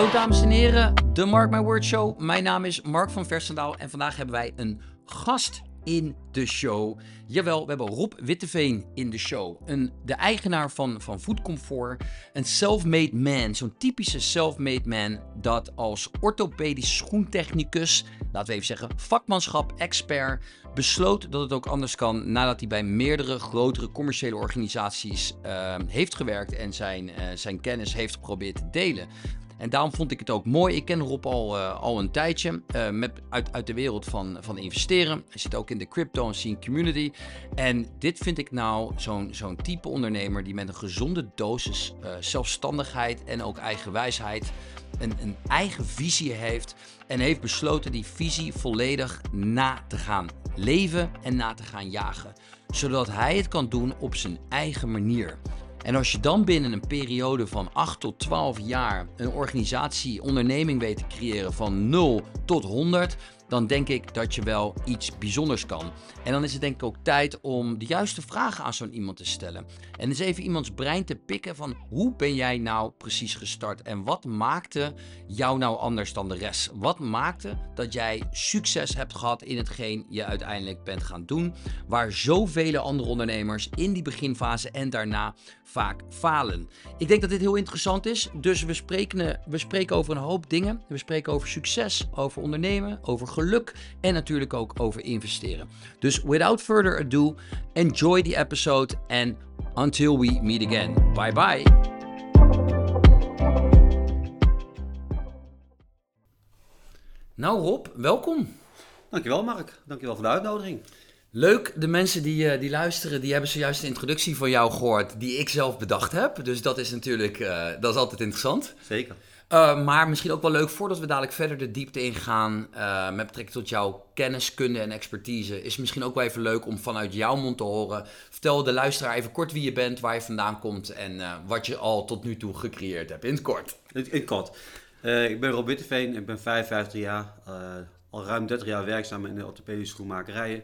Hallo dames en heren, de Mark My Word Show. Mijn naam is Mark van Versendaal en vandaag hebben wij een gast in de show. Jawel, we hebben Rob Witteveen in de show. De eigenaar van Food Comfort. Een self-made man, zo'n typische self-made man dat als orthopedisch schoentechnicus, laten we even zeggen vakmanschap, expert, besloot dat het ook anders kan nadat hij bij meerdere grotere commerciële organisaties heeft gewerkt en zijn kennis heeft geprobeerd te delen. En daarom vond ik het ook mooi. Ik ken Rob al een tijdje uit de wereld van investeren. Hij zit ook in de crypto en scene community. En dit vind ik nou zo'n type ondernemer die met een gezonde dosis zelfstandigheid en ook eigenwijsheid een eigen visie heeft. En heeft besloten die visie volledig na te gaan leven en na te gaan jagen. Zodat hij het kan doen op zijn eigen manier. En als je dan binnen een periode van 8 tot 12 jaar een onderneming weet te creëren van 0 tot 100, dan denk ik dat je wel iets bijzonders kan. En dan is het denk ik ook tijd om de juiste vragen aan zo'n iemand te stellen. En eens even iemands brein te pikken van hoe ben jij nou precies gestart? En wat maakte jou nou anders dan de rest? Wat maakte dat jij succes hebt gehad in hetgeen je uiteindelijk bent gaan doen? Waar zoveel andere ondernemers in die beginfase en daarna vaak falen. Ik denk dat dit heel interessant is. Dus we spreken over een hoop dingen. We spreken over succes, over ondernemen, over geluk en natuurlijk ook over investeren. Dus without further ado, enjoy the episode and until we meet again. Bye bye. Nou Rob, welkom. Dankjewel Mark, dankjewel voor de uitnodiging. Leuk, de mensen die luisteren, die hebben zojuist de introductie van jou gehoord die ik zelf bedacht heb. Dus dat is natuurlijk, dat is altijd interessant. Zeker. Maar misschien ook wel leuk, voordat we dadelijk verder de diepte ingaan met betrekking tot jouw kennis, kunde en expertise, is misschien ook wel even leuk om vanuit jouw mond te horen. Vertel de luisteraar even kort wie je bent, waar je vandaan komt en wat je al tot nu toe gecreëerd hebt. In het kort. In het kort. Ik ben Rob Witteveen, ik ben 55 jaar, al ruim 30 jaar werkzaam in de orthopedische schoenmakerijen.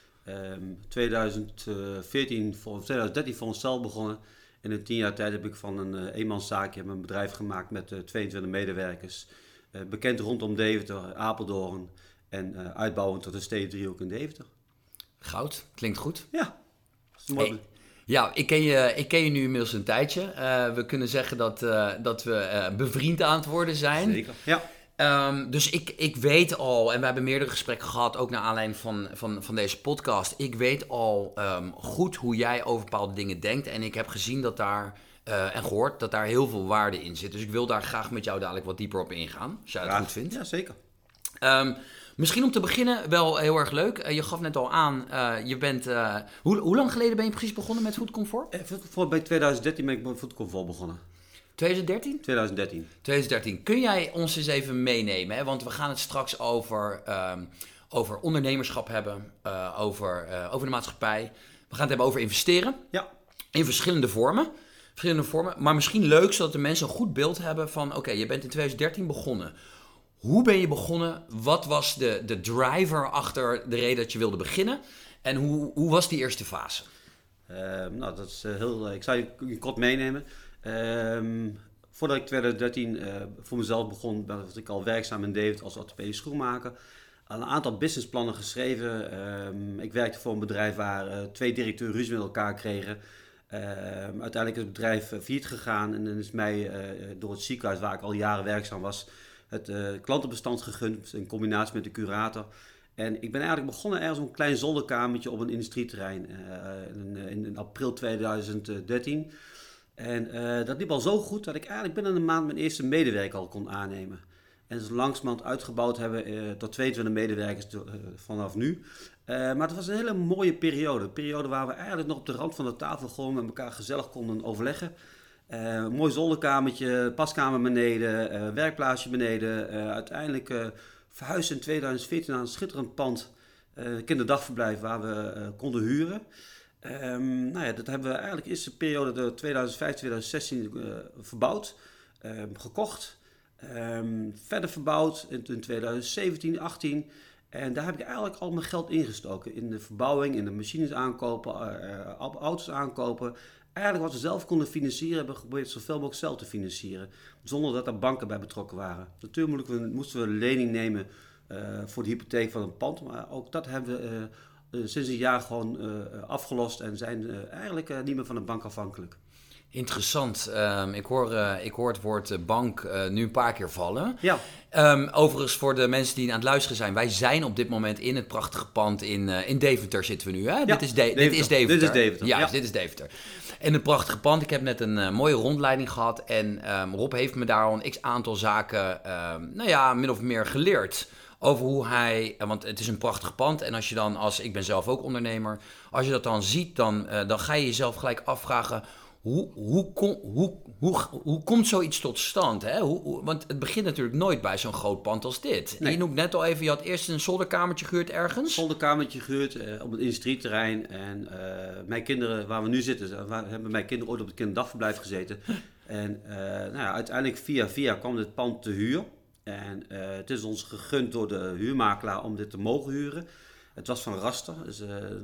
2013 voor onszelf begonnen. En in 10 jaar tijd heb ik van een eenmanszaakje mijn bedrijf gemaakt met 22 medewerkers. Bekend rondom Deventer, Apeldoorn en uitbouwend tot de steendriehoek in Deventer. Goud, klinkt goed. Ja, dat is mooi. Hey. Ja, ik ken je nu inmiddels een tijdje. We kunnen zeggen dat we bevriend aan het worden zijn. Zeker, ja. Dus ik weet al, en we hebben meerdere gesprekken gehad, ook naar aanleiding van deze podcast. Ik weet al goed hoe jij over bepaalde dingen denkt. En ik heb gezien dat daar, en gehoord dat daar heel veel waarde in zit. Dus ik wil daar graag met jou dadelijk wat dieper op ingaan, als jij dat goed vindt. Ja, zeker. Misschien om te beginnen wel heel erg leuk. Je gaf net al aan, je bent... Hoe lang geleden ben je precies begonnen met Food Comfort? Bij 2013 ben ik met Food Comfort begonnen. 2013? 2013. Kun jij ons eens even meenemen? Hè? Want we gaan het straks over ondernemerschap hebben, over de maatschappij. We gaan het hebben over investeren. Ja. In verschillende vormen. Maar misschien leuk, zodat de mensen een goed beeld hebben van... Oké, je bent in 2013 begonnen. Hoe ben je begonnen? Wat was de driver achter de reden dat je wilde beginnen? En hoe was die eerste fase? Dat is heel... Ik zal je kort meenemen. Voordat ik 2013 voor mezelf begon, was ik al werkzaam in Deventer als orthopedisch schoenmaker. Al een aantal businessplannen geschreven. Ik werkte voor een bedrijf waar 2 directeuren ruzie met elkaar kregen. Uiteindelijk is het bedrijf failliet gegaan en dan is mij door het ziekenhuis waar ik al jaren werkzaam was, het klantenbestand gegund in combinatie met de curator. En ik ben eigenlijk begonnen ergens op een klein zolderkamertje op een industrieterrein in april 2013. En dat liep al zo goed dat ik eigenlijk binnen een maand mijn eerste medewerker al kon aannemen. En zo langzamerhand uitgebouwd hebben tot 22 medewerkers vanaf nu. Maar het was een hele mooie periode. Een periode waar we eigenlijk nog op de rand van de tafel gewoon met elkaar gezellig konden overleggen. Een mooi zolderkamertje, paskamer beneden, werkplaatsje beneden. Uiteindelijk verhuisd in 2014 naar een schitterend pand, kinderdagverblijf waar we konden huren. Dat hebben we eigenlijk eerst de periode 2015-2016 verbouwd, gekocht, verder verbouwd in 2017, 18 en daar heb ik eigenlijk al mijn geld ingestoken in de verbouwing, in de machines aankopen, auto's aankopen eigenlijk wat we zelf konden financieren, hebben we geprobeerd zoveel mogelijk zelf te financieren. Zonder dat er banken bij betrokken waren. Natuurlijk moesten we een lening nemen voor de hypotheek van een pand. Maar ook dat hebben we sinds een jaar gewoon afgelost en zijn eigenlijk niet meer van de bank afhankelijk. Interessant. Ik hoor het woord bank nu een paar keer vallen. Ja. Overigens, voor de mensen die aan het luisteren zijn. Wij zijn op dit moment in het prachtige pand in Deventer zitten we nu. Hè? Ja, dit is Deventer. Dit is Deventer. Ja, dit is Deventer. En een prachtige pand. Ik heb net een mooie rondleiding gehad. En Rob heeft me daar al een x-aantal zaken min of meer geleerd. Over hoe hij, want het is een prachtig pand. En als je dan, ik ben zelf ook ondernemer. Als je dat dan ziet, dan ga je jezelf gelijk afvragen... Hoe komt zoiets tot stand? Hè? Want het begint natuurlijk nooit bij zo'n groot pand als dit. Nee. Je noemt net al even, je had eerst een zolderkamertje gehuurd ergens? Een zolderkamertje gehuurd op het industrieterrein. En mijn kinderen, waar we nu zitten, hebben mijn kinderen ooit op het kinderdagverblijf gezeten. En uiteindelijk via kwam dit pand te huur. En het is ons gegund door de huurmakelaar om dit te mogen huren. Het was van Raster, dus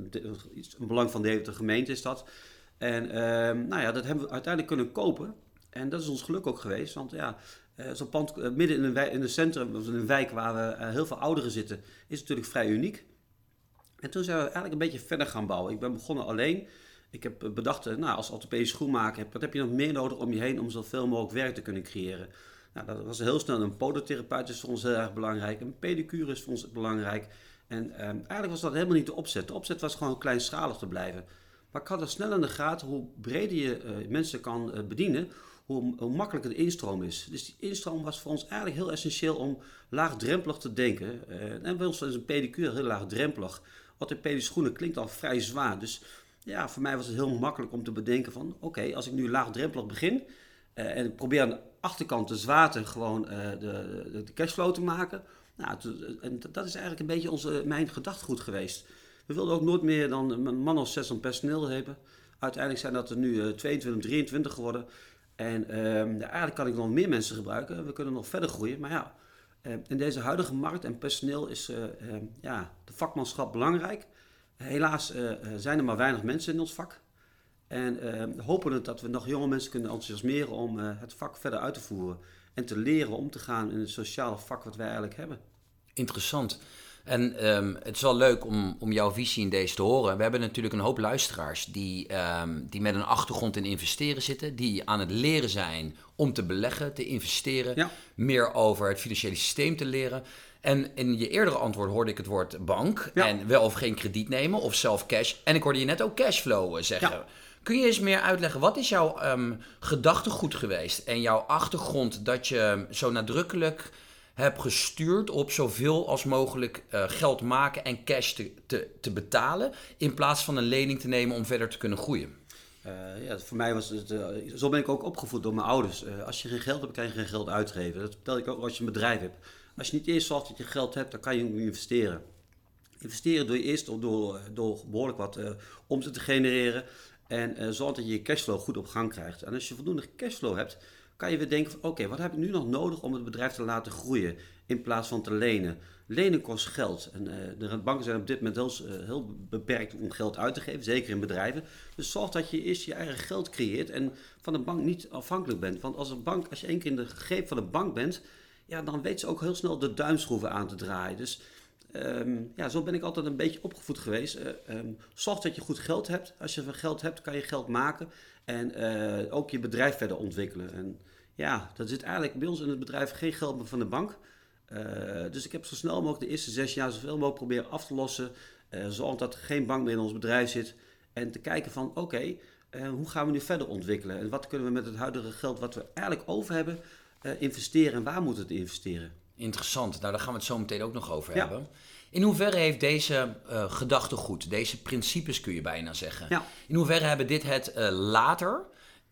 een belang van de gemeente is dat. En dat hebben we uiteindelijk kunnen kopen. En dat is ons geluk ook geweest. Want zo'n pand midden in een centrum, in een wijk waar we heel veel ouderen zitten, is natuurlijk vrij uniek. En toen zijn we eigenlijk een beetje verder gaan bouwen. Ik ben begonnen alleen. Ik heb bedacht, als orthopedische schoenmaker, wat heb je nog meer nodig om je heen om zoveel mogelijk werk te kunnen creëren? Nou, dat was heel snel. Een podotherapeut is voor ons heel erg belangrijk. Een pedicure is voor ons belangrijk. En eigenlijk was dat helemaal niet de opzet. De opzet was gewoon kleinschalig te blijven. Maar ik had er snel in de gaten hoe breder je mensen kan bedienen, hoe makkelijker de instroom is. Dus die instroom was voor ons eigenlijk heel essentieel om laagdrempelig te denken. En bij ons is een pedicure heel laagdrempelig. Orthopedische schoenen klinkt al vrij zwaar. Dus ja, voor mij was het heel makkelijk om te bedenken van oké, als ik nu laagdrempelig begin en ik probeer aan de achterkant de zwaarte gewoon de cashflow te maken. Nou, en dat is eigenlijk een beetje mijn gedachtegoed geweest. We wilden ook nooit meer dan een man of 6 aan personeel hebben. Uiteindelijk zijn dat er nu 22, 23 geworden. En eigenlijk kan ik nog meer mensen gebruiken. We kunnen nog verder groeien. Maar ja, in deze huidige markt en personeel is de vakmanschap belangrijk. Helaas zijn er maar weinig mensen in ons vak. En hopen dat we nog jonge mensen kunnen enthousiasmeren om het vak verder uit te voeren. En te leren om te gaan in het sociale vak wat wij eigenlijk hebben. Interessant. En het is wel leuk om jouw visie in deze te horen. We hebben natuurlijk een hoop luisteraars die met een achtergrond in investeren zitten. Die aan het leren zijn om te beleggen, te investeren. Ja. Meer over het financiële systeem te leren. En in je eerdere antwoord hoorde ik het woord bank. Ja. En wel of geen krediet nemen of zelf cash. En ik hoorde je net ook cashflow zeggen. Ja. Kun je eens meer uitleggen, wat is jouw gedachtegoed geweest? En jouw achtergrond dat je zo nadrukkelijk heb gestuurd op zoveel als mogelijk geld maken en cash te betalen, in plaats van een lening te nemen om verder te kunnen groeien? Voor mij was het, zo ben ik ook opgevoed door mijn ouders. Als je geen geld hebt, kan je geen geld uitgeven. Dat vertel ik ook als je een bedrijf hebt. Als je niet eerst zorgt dat je geld hebt, dan kan je investeren. Investeren doe je eerst door behoorlijk wat omzet te genereren en zorg dat je je cashflow goed op gang krijgt. En als je voldoende cashflow hebt, kan je weer denken van oké, wat heb ik nu nog nodig om het bedrijf te laten groeien in plaats van te lenen. Lenen kost geld en de banken zijn op dit moment heel beperkt om geld uit te geven, zeker in bedrijven. Dus zorg dat je eerst je eigen geld creëert en van de bank niet afhankelijk bent. Want als je één keer in de greep van de bank bent, ja, dan weet ze ook heel snel de duimschroeven aan te draaien. Dus zo ben ik altijd een beetje opgevoed geweest. Zorg dat je goed geld hebt. Als je geld hebt, kan je geld maken en ook je bedrijf verder ontwikkelen. En ja, dat zit eigenlijk bij ons in het bedrijf geen geld meer van de bank. Dus ik heb zo snel mogelijk de eerste 6 jaar zoveel mogelijk proberen af te lossen. Zorg dat er geen bank meer in ons bedrijf zit. En te kijken van oké, hoe gaan we nu verder ontwikkelen? En wat kunnen we met het huidige geld wat we eigenlijk over hebben investeren en waar moeten we het investeren? Interessant, nou daar gaan we het zo meteen ook nog over hebben. In hoeverre heeft deze gedachtegoed, deze principes kun je bijna zeggen, in hoeverre hebben dit het later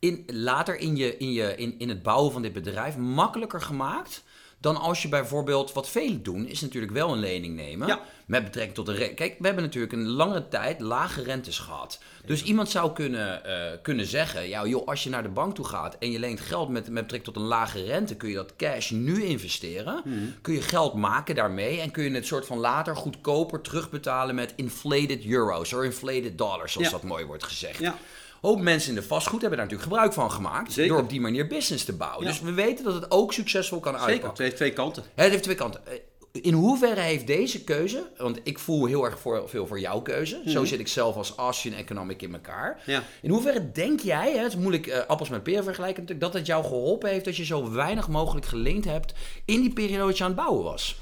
in het bouwen van dit bedrijf makkelijker gemaakt dan als je bijvoorbeeld, wat velen doen, is natuurlijk wel een lening nemen. Ja. Met betrekking tot Kijk, we hebben natuurlijk een langere tijd lage rentes gehad. Dus iemand zou kunnen zeggen, ja joh, als je naar de bank toe gaat en je leent geld met betrekking tot een lage rente, kun je dat cash nu investeren. Kun je geld maken daarmee en kun je het soort van later goedkoper terugbetalen met inflated euro's of inflated dollars, zoals dat mooi wordt gezegd. Ja. hoop mensen in de vastgoed hebben daar natuurlijk gebruik van gemaakt. Zeker. Door op die manier business te bouwen. Ja. Dus we weten dat het ook succesvol kan uitpakken. Zeker, het heeft twee kanten. Het heeft twee kanten. In hoeverre heeft deze keuze, want ik voel heel erg veel voor jouw keuze. Zo zit ik zelf als Austrian Economic in elkaar. Ja. In hoeverre denk jij, het is moeilijk appels met peren vergelijken natuurlijk, dat het jou geholpen heeft dat je zo weinig mogelijk geleend hebt in die periode dat je aan het bouwen was?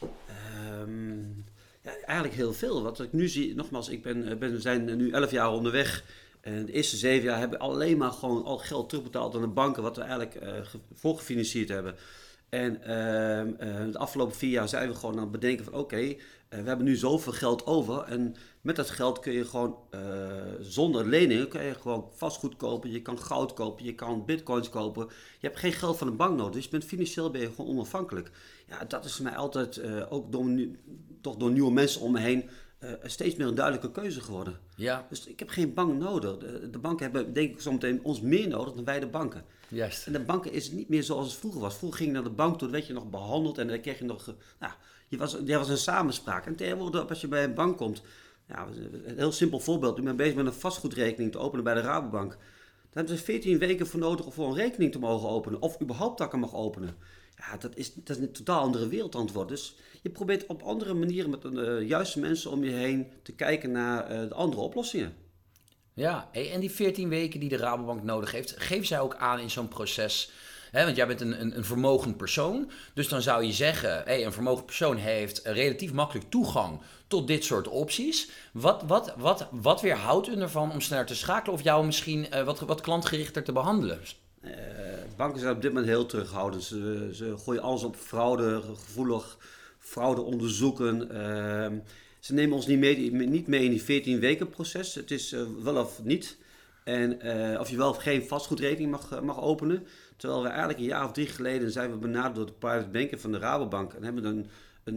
Ja, eigenlijk heel veel. Wat ik nu zie, nogmaals, we zijn nu 11 jaar onderweg. En de eerste 7 jaar hebben we alleen maar gewoon al geld terugbetaald aan de banken, wat we eigenlijk voorgefinancierd hebben. En de afgelopen 4 jaar zijn we gewoon aan het bedenken van oké, we hebben nu zoveel geld over. En met dat geld kun je gewoon zonder leningen kun je gewoon vastgoed kopen. Je kan goud kopen, je kan bitcoins kopen. Je hebt geen geld van de bank nodig. Dus financieel ben je gewoon onafhankelijk. Ja, dat is voor mij altijd ook door nieuwe mensen om me heen steeds meer een duidelijke keuze geworden. Ja. Dus ik heb geen bank nodig. De banken hebben denk ik zometeen ons meer nodig dan wij de banken. Juist. En de banken is niet meer zoals het vroeger was. Vroeger ging je naar de bank toe, werd je nog behandeld en dan kreeg je nog... je was een samenspraak. En tegenwoordig, als je bij een bank komt... Ja, een heel simpel voorbeeld. Ik ben bezig met een vastgoedrekening te openen bij de Rabobank. Daar hebben ze 14 weken voor nodig om voor een rekening te mogen openen. Of überhaupt dat ik hem mag openen. Ja, dat is een totaal andere wereld antwoord. Dus je probeert op andere manieren met de juiste mensen om je heen te kijken naar de andere oplossingen. Ja, en die 14 weken die de Rabobank nodig heeft, geef zij ook aan in zo'n proces? Want jij bent een vermogend persoon, dus dan zou je zeggen, een vermogend persoon heeft relatief makkelijk toegang tot dit soort opties. Wat weerhoudt u ervan om sneller te schakelen of jou misschien wat klantgerichter te behandelen? Banken zijn op dit moment heel terughoudend. Ze gooien alles op fraude, gevoelig, fraude onderzoeken. Ze nemen ons niet mee in die 14 weken proces. Het is wel of niet. En of je wel of geen vastgoedrekening mag openen. Terwijl we eigenlijk een jaar of 3 geleden zijn we benaderd door de private banker van de Rabobank. En hebben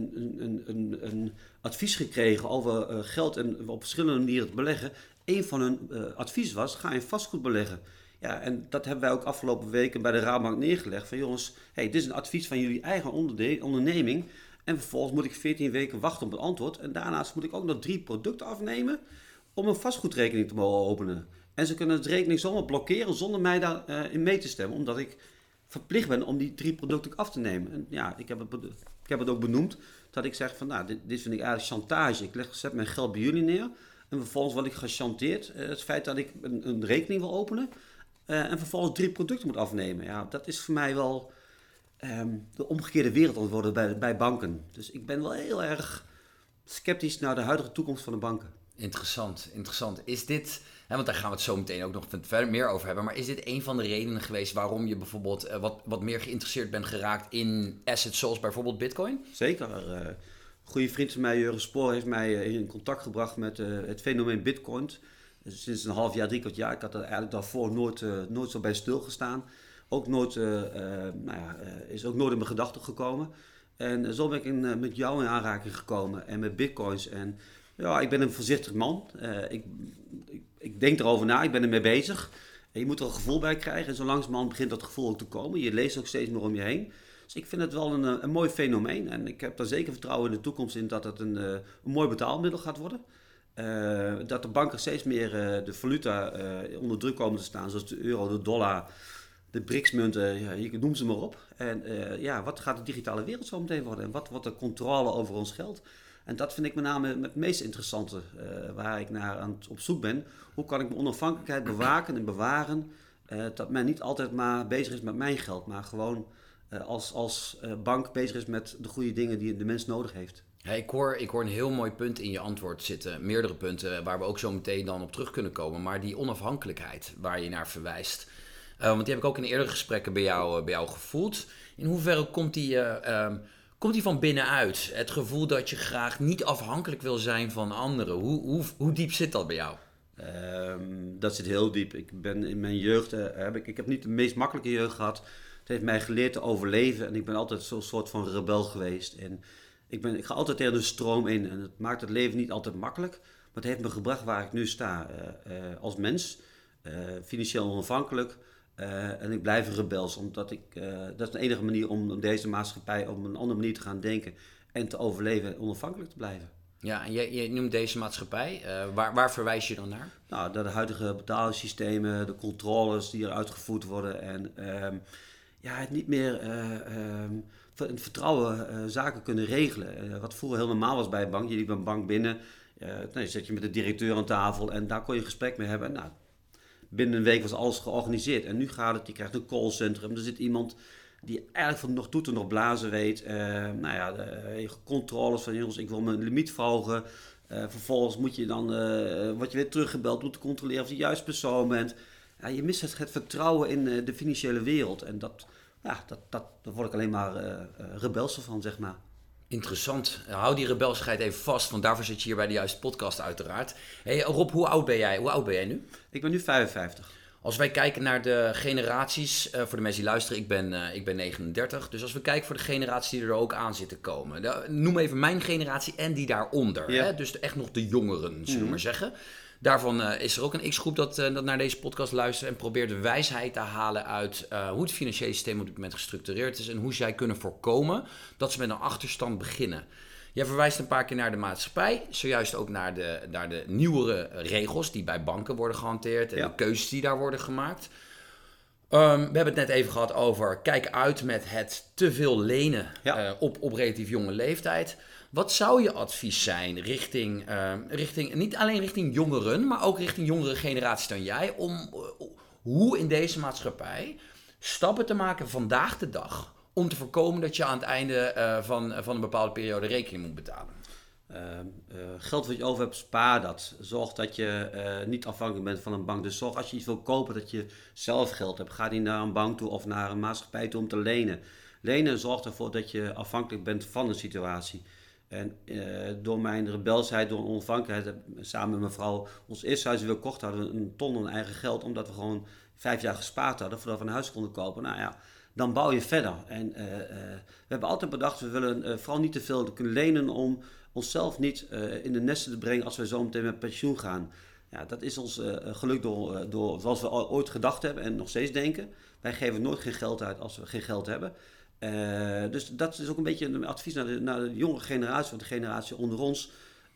een advies gekregen over geld en op verschillende manieren te beleggen. Eén van hun advies was, ga in vastgoed beleggen. Ja, en dat hebben wij ook afgelopen weken bij de Rabobank neergelegd. Van jongens, dit is een advies van jullie eigen onderneming. En vervolgens moet ik 14 weken wachten op een antwoord. En daarnaast moet ik ook nog 3 producten afnemen om een vastgoedrekening te mogen openen. En ze kunnen de rekening zomaar blokkeren zonder mij daarin mee te stemmen. Omdat ik verplicht ben om die 3 producten af te nemen. En ja, ik heb het ook benoemd. Dat ik zeg van dit vind ik eigenlijk chantage. Ik zet mijn geld bij jullie neer. En vervolgens word ik gechanteerd. Het feit dat ik een rekening wil openen. En vervolgens 3 producten moet afnemen. Ja, dat is voor mij wel de omgekeerde wereld aan het worden bij banken. Dus ik ben wel heel erg sceptisch naar de huidige toekomst van de banken. Interessant. Is dit, want daar gaan we het zo meteen ook nog verder meer over hebben, maar is dit een van de redenen geweest waarom je bijvoorbeeld wat meer geïnteresseerd bent geraakt in assets zoals bijvoorbeeld Bitcoin? Zeker. Een goede vriend van mij, Jurgen Spoor, heeft mij in contact gebracht met het fenomeen Bitcoin. Dus sinds een half jaar, 3/4 jaar. Ik had er eigenlijk daarvoor nooit zo bij stilgestaan. Ook nooit, is ook nooit in mijn gedachten gekomen. En zo ben ik met jou in aanraking gekomen en met bitcoins. En ja, ik ben een voorzichtig man. Ik denk erover na, ik ben ermee bezig. En je moet er een gevoel bij krijgen. En zo langzamerhand begint dat gevoel ook te komen. Je leest ook steeds meer om je heen. Dus ik vind het wel een mooi fenomeen. En ik heb daar zeker vertrouwen in de toekomst in dat het een mooi betaalmiddel gaat worden. Dat de banken steeds meer de valuta onder druk komen te staan. Zoals de euro, de dollar, de BRICS-munten, je noemt ze maar op. En wat gaat de digitale wereld zo meteen worden? En wat wordt de controle over ons geld? En dat vind ik met name het meest interessante waar ik naar op zoek ben. Hoe kan ik mijn onafhankelijkheid bewaken en bewaren? Dat men niet altijd maar bezig is met mijn geld, maar gewoon als bank bezig is met de goede dingen die de mens nodig heeft. Ja, ik hoor een heel mooi punt in je antwoord zitten. Meerdere punten waar we ook zo meteen dan op terug kunnen komen. Maar die onafhankelijkheid waar je naar verwijst. Want die heb ik ook in eerdere gesprekken bij jou gevoeld. In hoeverre komt die van binnenuit? Het gevoel dat je graag niet afhankelijk wil zijn van anderen. Hoe diep zit dat bij jou? Dat zit heel diep. Ik ben in mijn jeugd, ik heb niet de meest makkelijke jeugd gehad. Het heeft mij geleerd te overleven. En ik ben altijd zo'n soort van rebel geweest. En ik ga altijd tegen de stroom in. En het maakt het leven niet altijd makkelijk. Maar het heeft me gebracht waar ik nu sta. Als mens. Financieel onafhankelijk. En ik blijf een rebels. Omdat dat is de enige manier om deze maatschappij op een andere manier te gaan denken. En te overleven en onafhankelijk te blijven. Ja, en je noemt deze maatschappij. Waar verwijs je dan naar? Nou, de huidige betalingssystemen, de controles die er uitgevoerd worden en het niet meer in vertrouwen zaken kunnen regelen. Wat vroeger heel normaal was bij een bank. Je liep een bank binnen, dan zit je met de directeur aan tafel en daar kon je een gesprek mee hebben. Nou, binnen een week was alles georganiseerd. En nu gaat het, je krijgt een callcentrum, er zit iemand die eigenlijk van nog toeten nog blazen weet. Controles van jongens, ik wil mijn limiet verhogen. Vervolgens moet je dan, word je weer teruggebeld om te controleren of je de juiste persoon bent. Ja, je mist het vertrouwen in de financiële wereld. En daar word ik alleen maar rebelse van, zeg maar. Interessant. Hou die rebelsigheid even vast, want daarvoor zit je hier bij de juiste podcast uiteraard. Hey Rob, hoe oud ben jij? Hoe oud ben jij nu? Ik ben nu 55. Als wij kijken naar de generaties, voor de mensen die luisteren, ik ben 39. Dus als we kijken voor de generaties die er ook aan zitten komen. Noem even mijn generatie en die daaronder. Ja. Hè? Dus echt nog de jongeren, zullen we maar zeggen. Daarvan is er ook een X-groep dat naar deze podcast luistert en probeert de wijsheid te halen uit hoe het financiële systeem op dit moment gestructureerd is en hoe zij kunnen voorkomen dat ze met een achterstand beginnen. Jij verwijst een paar keer naar de maatschappij, zojuist ook naar de nieuwere regels die bij banken worden gehanteerd en de keuzes die daar worden gemaakt. We hebben het net even gehad over kijk uit met het te veel lenen op relatief jonge leeftijd. Wat zou je advies zijn richting niet alleen richting jongeren, maar ook richting jongere generaties dan jij, om hoe in deze maatschappij stappen te maken vandaag de dag om te voorkomen dat je aan het einde van een bepaalde periode rekening moet betalen? Geld wat je over hebt, spaar dat. Zorg dat je niet afhankelijk bent van een bank. Dus zorg als je iets wil kopen dat je zelf geld hebt. Ga niet naar een bank toe of naar een maatschappij toe om te lenen. Lenen zorgt ervoor dat je afhankelijk bent van een situatie. En door mijn rebelsheid, door een onafhankelijkheid, samen met mijn vrouw ons eerste huis weer kocht, hadden we een ton aan eigen geld, omdat we gewoon 5 jaar gespaard hadden voordat we een huis konden kopen. Nou ja, dan bouw je verder. En we hebben altijd bedacht, we willen vooral niet te veel kunnen lenen om onszelf niet in de nesten te brengen als we zo meteen met pensioen gaan. Ja, dat is ons geluk door zoals we ooit gedacht hebben en nog steeds denken. Wij geven nooit geen geld uit als we geen geld hebben. Dus dat is ook een beetje een advies naar de jonge generatie, want de generatie onder ons.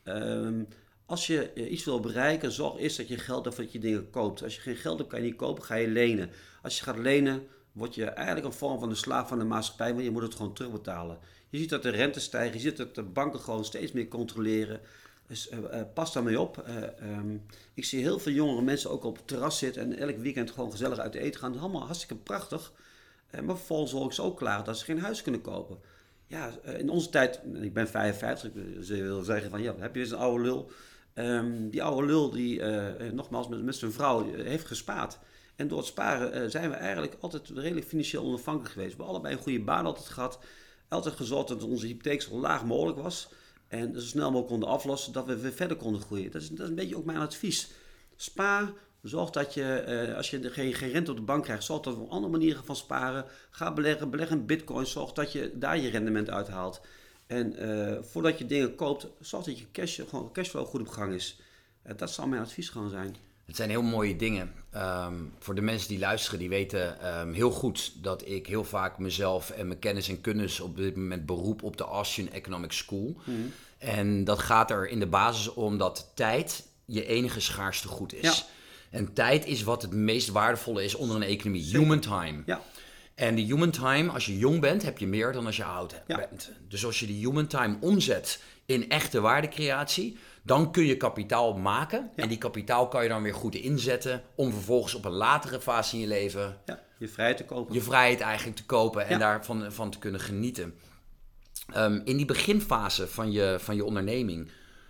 Als je iets wil bereiken, zorg eerst dat je geld hebt voordat je dingen koopt. Als je geen geld hebt, kan je niet kopen, ga je lenen. Als je gaat lenen, word je eigenlijk een vorm van de slaaf van de maatschappij, want je moet het gewoon terugbetalen. Je ziet dat de rente stijgen, je ziet dat de banken gewoon steeds meer controleren. Dus pas daarmee op. Ik zie heel veel jongere mensen ook op het terras zitten en elk weekend gewoon gezellig uit eten gaan. Dat is allemaal hartstikke prachtig. Maar vervolgens hoor ik ze ook klaar dat ze geen huis kunnen kopen. Ja, in onze tijd, ik ben 55, ze wil zeggen van ja, heb je eens een oude lul. Die oude lul die nogmaals met zijn vrouw heeft gespaard. En door het sparen zijn we eigenlijk altijd redelijk financieel onafhankelijk geweest. We hebben allebei een goede baan altijd gehad. Altijd gezorgd dat onze hypotheek zo laag mogelijk was. En zo snel mogelijk konden aflossen, dat we weer verder konden groeien. Dat is een beetje ook mijn advies. Spaar. Zorg dat je, als je geen rente op de bank krijgt, zorg dat we op andere manieren van sparen. Ga beleggen in bitcoin, zorg dat je daar je rendement uithaalt. En voordat je dingen koopt, zorg dat je cashflow goed op gang is. Dat zal mijn advies gewoon zijn. Het zijn heel mooie dingen. Voor de mensen die luisteren, die weten heel goed dat ik heel vaak mezelf en mijn kennis en kundes op dit moment beroep op de Austrian Economic School. Mm. En dat gaat er in de basis om dat tijd je enige schaarste goed is. Ja. En tijd is wat het meest waardevolle is onder een economie. Zeker. Human time. Ja. En die human time, als je jong bent, heb je meer dan als je oud bent. Dus als je die human time omzet in echte waardecreatie, dan kun je kapitaal maken. Ja. En die kapitaal kan je dan weer goed inzetten om vervolgens op een latere fase in je leven je vrijheid te kopen. Je vrijheid eigenlijk te kopen en daarvan te kunnen genieten. In die beginfase van je onderneming,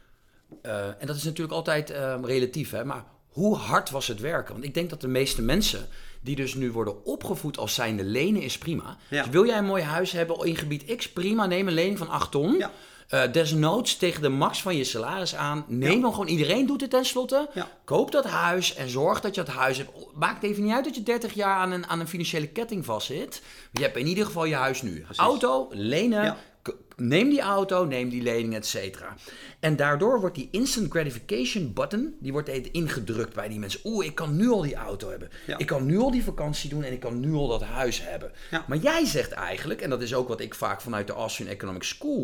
en dat is natuurlijk altijd relatief, hè, maar hoe hard was het werken? Want ik denk dat de meeste mensen die dus nu worden opgevoed als zijnde lenen is prima. Ja. Dus wil jij een mooi huis hebben in gebied X, prima, neem een lening van 8 ton. Ja. Desnoods tegen de max van je salaris aan. Neem dan gewoon, iedereen doet het tenslotte. Ja. Koop dat huis en zorg dat je dat huis hebt. Maakt even niet uit dat je 30 jaar aan een financiële ketting vastzit. Je hebt in ieder geval je huis nu. Precies. Auto, lenen. Ja. Neem die auto, neem die lening, et cetera. En daardoor wordt die instant gratification button, die wordt ingedrukt bij die mensen. Ik kan nu al die auto hebben. Ja. Ik kan nu al die vakantie doen en ik kan nu al dat huis hebben. Ja. Maar jij zegt eigenlijk, en dat is ook wat ik vaak vanuit de Austrian Economic School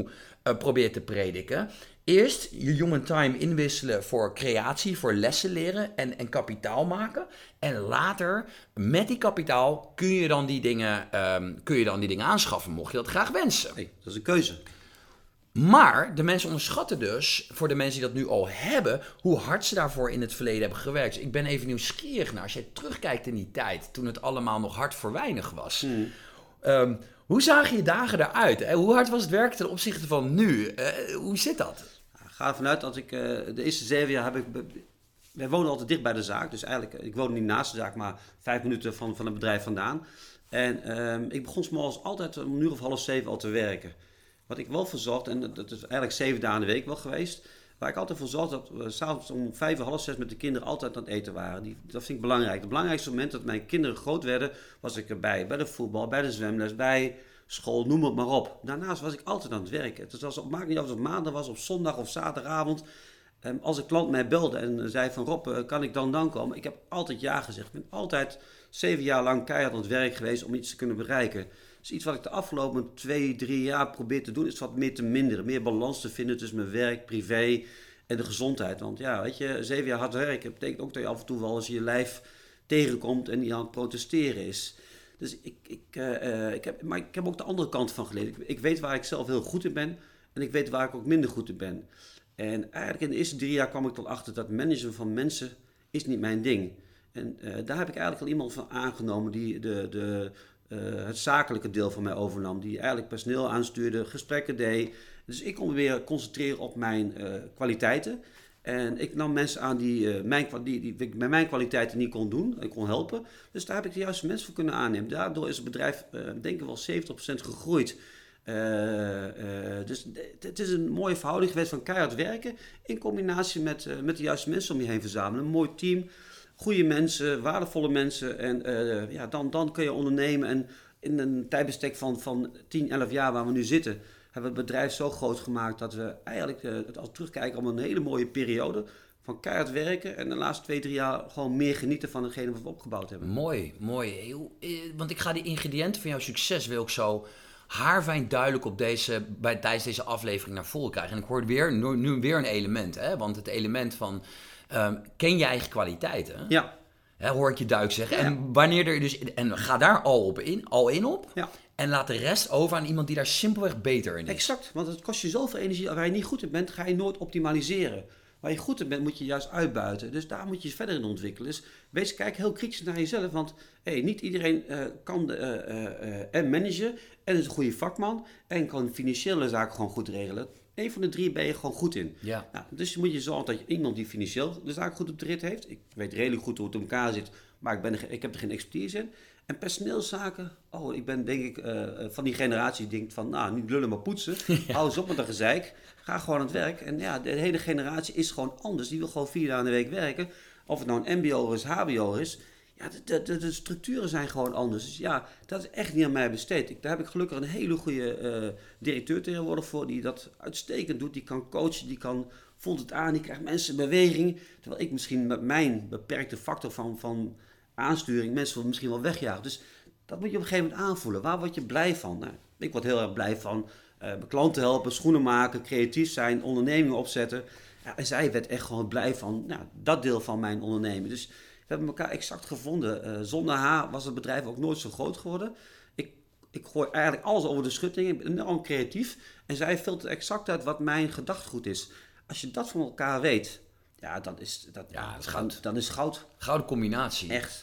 probeert te prediken. Eerst je human time inwisselen voor creatie, voor lessen leren en kapitaal maken. En later, met die kapitaal, kun je dan die dingen aanschaffen, mocht je dat graag wensen. Hey, dat is een keuze. Maar de mensen onderschatten dus, voor de mensen die dat nu al hebben, hoe hard ze daarvoor in het verleden hebben gewerkt. Dus ik ben even nieuwsgierig naar, als jij terugkijkt in die tijd, toen het allemaal nog hard voor weinig was. Hoe zagen je dagen eruit? Hoe hard was het werk ten opzichte van nu? Hoe zit dat? Ik ga ervan uit dat ik de eerste 7 jaar heb ik... Wij wonen altijd dicht bij de zaak. Dus eigenlijk, ik woon niet naast de zaak, maar 5 minuten van het bedrijf vandaan. En ik begon 's morgens altijd om 6:30 al te werken. Wat ik wel voor zorgde, en dat is eigenlijk 7 dagen in de week wel geweest, waar ik altijd voor zorgde dat we s'avonds om 5:30 met de kinderen altijd aan het eten waren. Dat vind ik belangrijk. Het belangrijkste moment dat mijn kinderen groot werden, was ik erbij. Bij de voetbal, bij de zwemles, bij school, noem het maar op. Daarnaast was ik altijd aan het werken. Het maakt niet uit of het maandag was, of zondag of zaterdagavond. Als een klant mij belde en zei van Rob, kan ik dan komen? Ik heb altijd ja gezegd. Ik ben altijd 7 jaar lang keihard aan het werk geweest om iets te kunnen bereiken. Dus iets wat ik de afgelopen 2-3 jaar probeer te doen, is wat meer te minderen. Meer balans te vinden tussen mijn werk, privé en de gezondheid. Want ja, weet je, 7 jaar hard werken betekent ook dat je af en toe wel eens je lijf tegenkomt en die aan het protesteren is. Dus ik heb ook de andere kant van geleerd. Ik weet waar ik zelf heel goed in ben en ik weet waar ik ook minder goed in ben. En eigenlijk in de eerste 3 jaar kwam ik tot achter dat managen van mensen is niet mijn ding. En daar heb ik eigenlijk al iemand van aangenomen die het zakelijke deel van mij overnam. Die eigenlijk personeel aanstuurde, gesprekken deed. Dus ik kon me weer concentreren op mijn kwaliteiten. En ik nam mensen aan die ik met mijn kwaliteiten niet kon doen. Ik kon helpen. Dus daar heb ik de juiste mensen voor kunnen aannemen. Daardoor is het bedrijf denk ik wel 70% gegroeid. Dus het is een mooie verhouding geweest van keihard werken. In combinatie met de juiste mensen om je heen verzamelen. Een mooi team. Goede mensen, waardevolle mensen. En dan kun je ondernemen. En in een tijdbestek van 10, 11 jaar waar we nu zitten, hebben we het bedrijf zo groot gemaakt dat we eigenlijk, als we terugkijken, op een hele mooie periode van keihard werken. En de laatste 2, 3 jaar gewoon meer genieten van hetgene wat we opgebouwd hebben. Mooi. Want ik ga die ingrediënten van jouw succes wil ik zo haarfijn duidelijk tijdens deze aflevering naar voren krijgen. En ik hoor nu weer een element. Hè? Want het element van ken je eigen kwaliteiten. Ja. Hoor ik je duidelijk zeggen. Ja. En wanneer er dus. En ga daar al in op. Ja. En laat de rest over aan iemand die daar simpelweg beter in is. Exact, want het kost je zoveel energie. Waar je niet goed in bent, ga je nooit optimaliseren. Waar je goed in bent, moet je juist uitbuiten. Dus daar moet je verder in ontwikkelen. Dus kijk heel kritisch naar jezelf. Want niet iedereen kan en managen en is een goede vakman. En kan financiële zaken gewoon goed regelen. Eén van de 3 ben je gewoon goed in. Ja. Nou, dus moet je zorgen dat je iemand die financieel de zaak goed op de rit heeft. Ik weet redelijk goed hoe het in elkaar zit, maar ik heb er geen expertise in. En personeelszaken, ik ben denk ik van die generatie die denkt van, niet lullen maar poetsen. Ja. Hou eens op met dat gezeik. Ga gewoon aan het werk. En ja, de hele generatie is gewoon anders. Die wil gewoon 4 dagen in de week werken. Of het nou een mbo is, hbo is. Ja, de structuren zijn gewoon anders. Dus ja, dat is echt niet aan mij besteed. Daar heb ik gelukkig een hele goede directeur tegenwoordig voor, die dat uitstekend doet. Die kan coachen, voelt het aan, die krijgt mensen in beweging. Terwijl ik misschien met mijn beperkte factor van aansturing mensen misschien wel wegjagen. Dus dat moet je op een gegeven moment aanvoelen. Waar word je blij van? Nou, ik word heel erg blij van mijn klanten helpen, schoenen maken, creatief zijn, ondernemingen opzetten. Ja, en zij werd echt gewoon blij van dat deel van mijn onderneming. Dus we hebben elkaar exact gevonden. Zonder haar was het bedrijf ook nooit zo groot geworden. Ik gooi eigenlijk alles over de schutting. Ik ben enorm creatief. En zij filtert exact uit wat mijn gedachtegoed is. Als je dat van elkaar weet, dat is goud. Dan is goud. Gouden combinatie. Echt.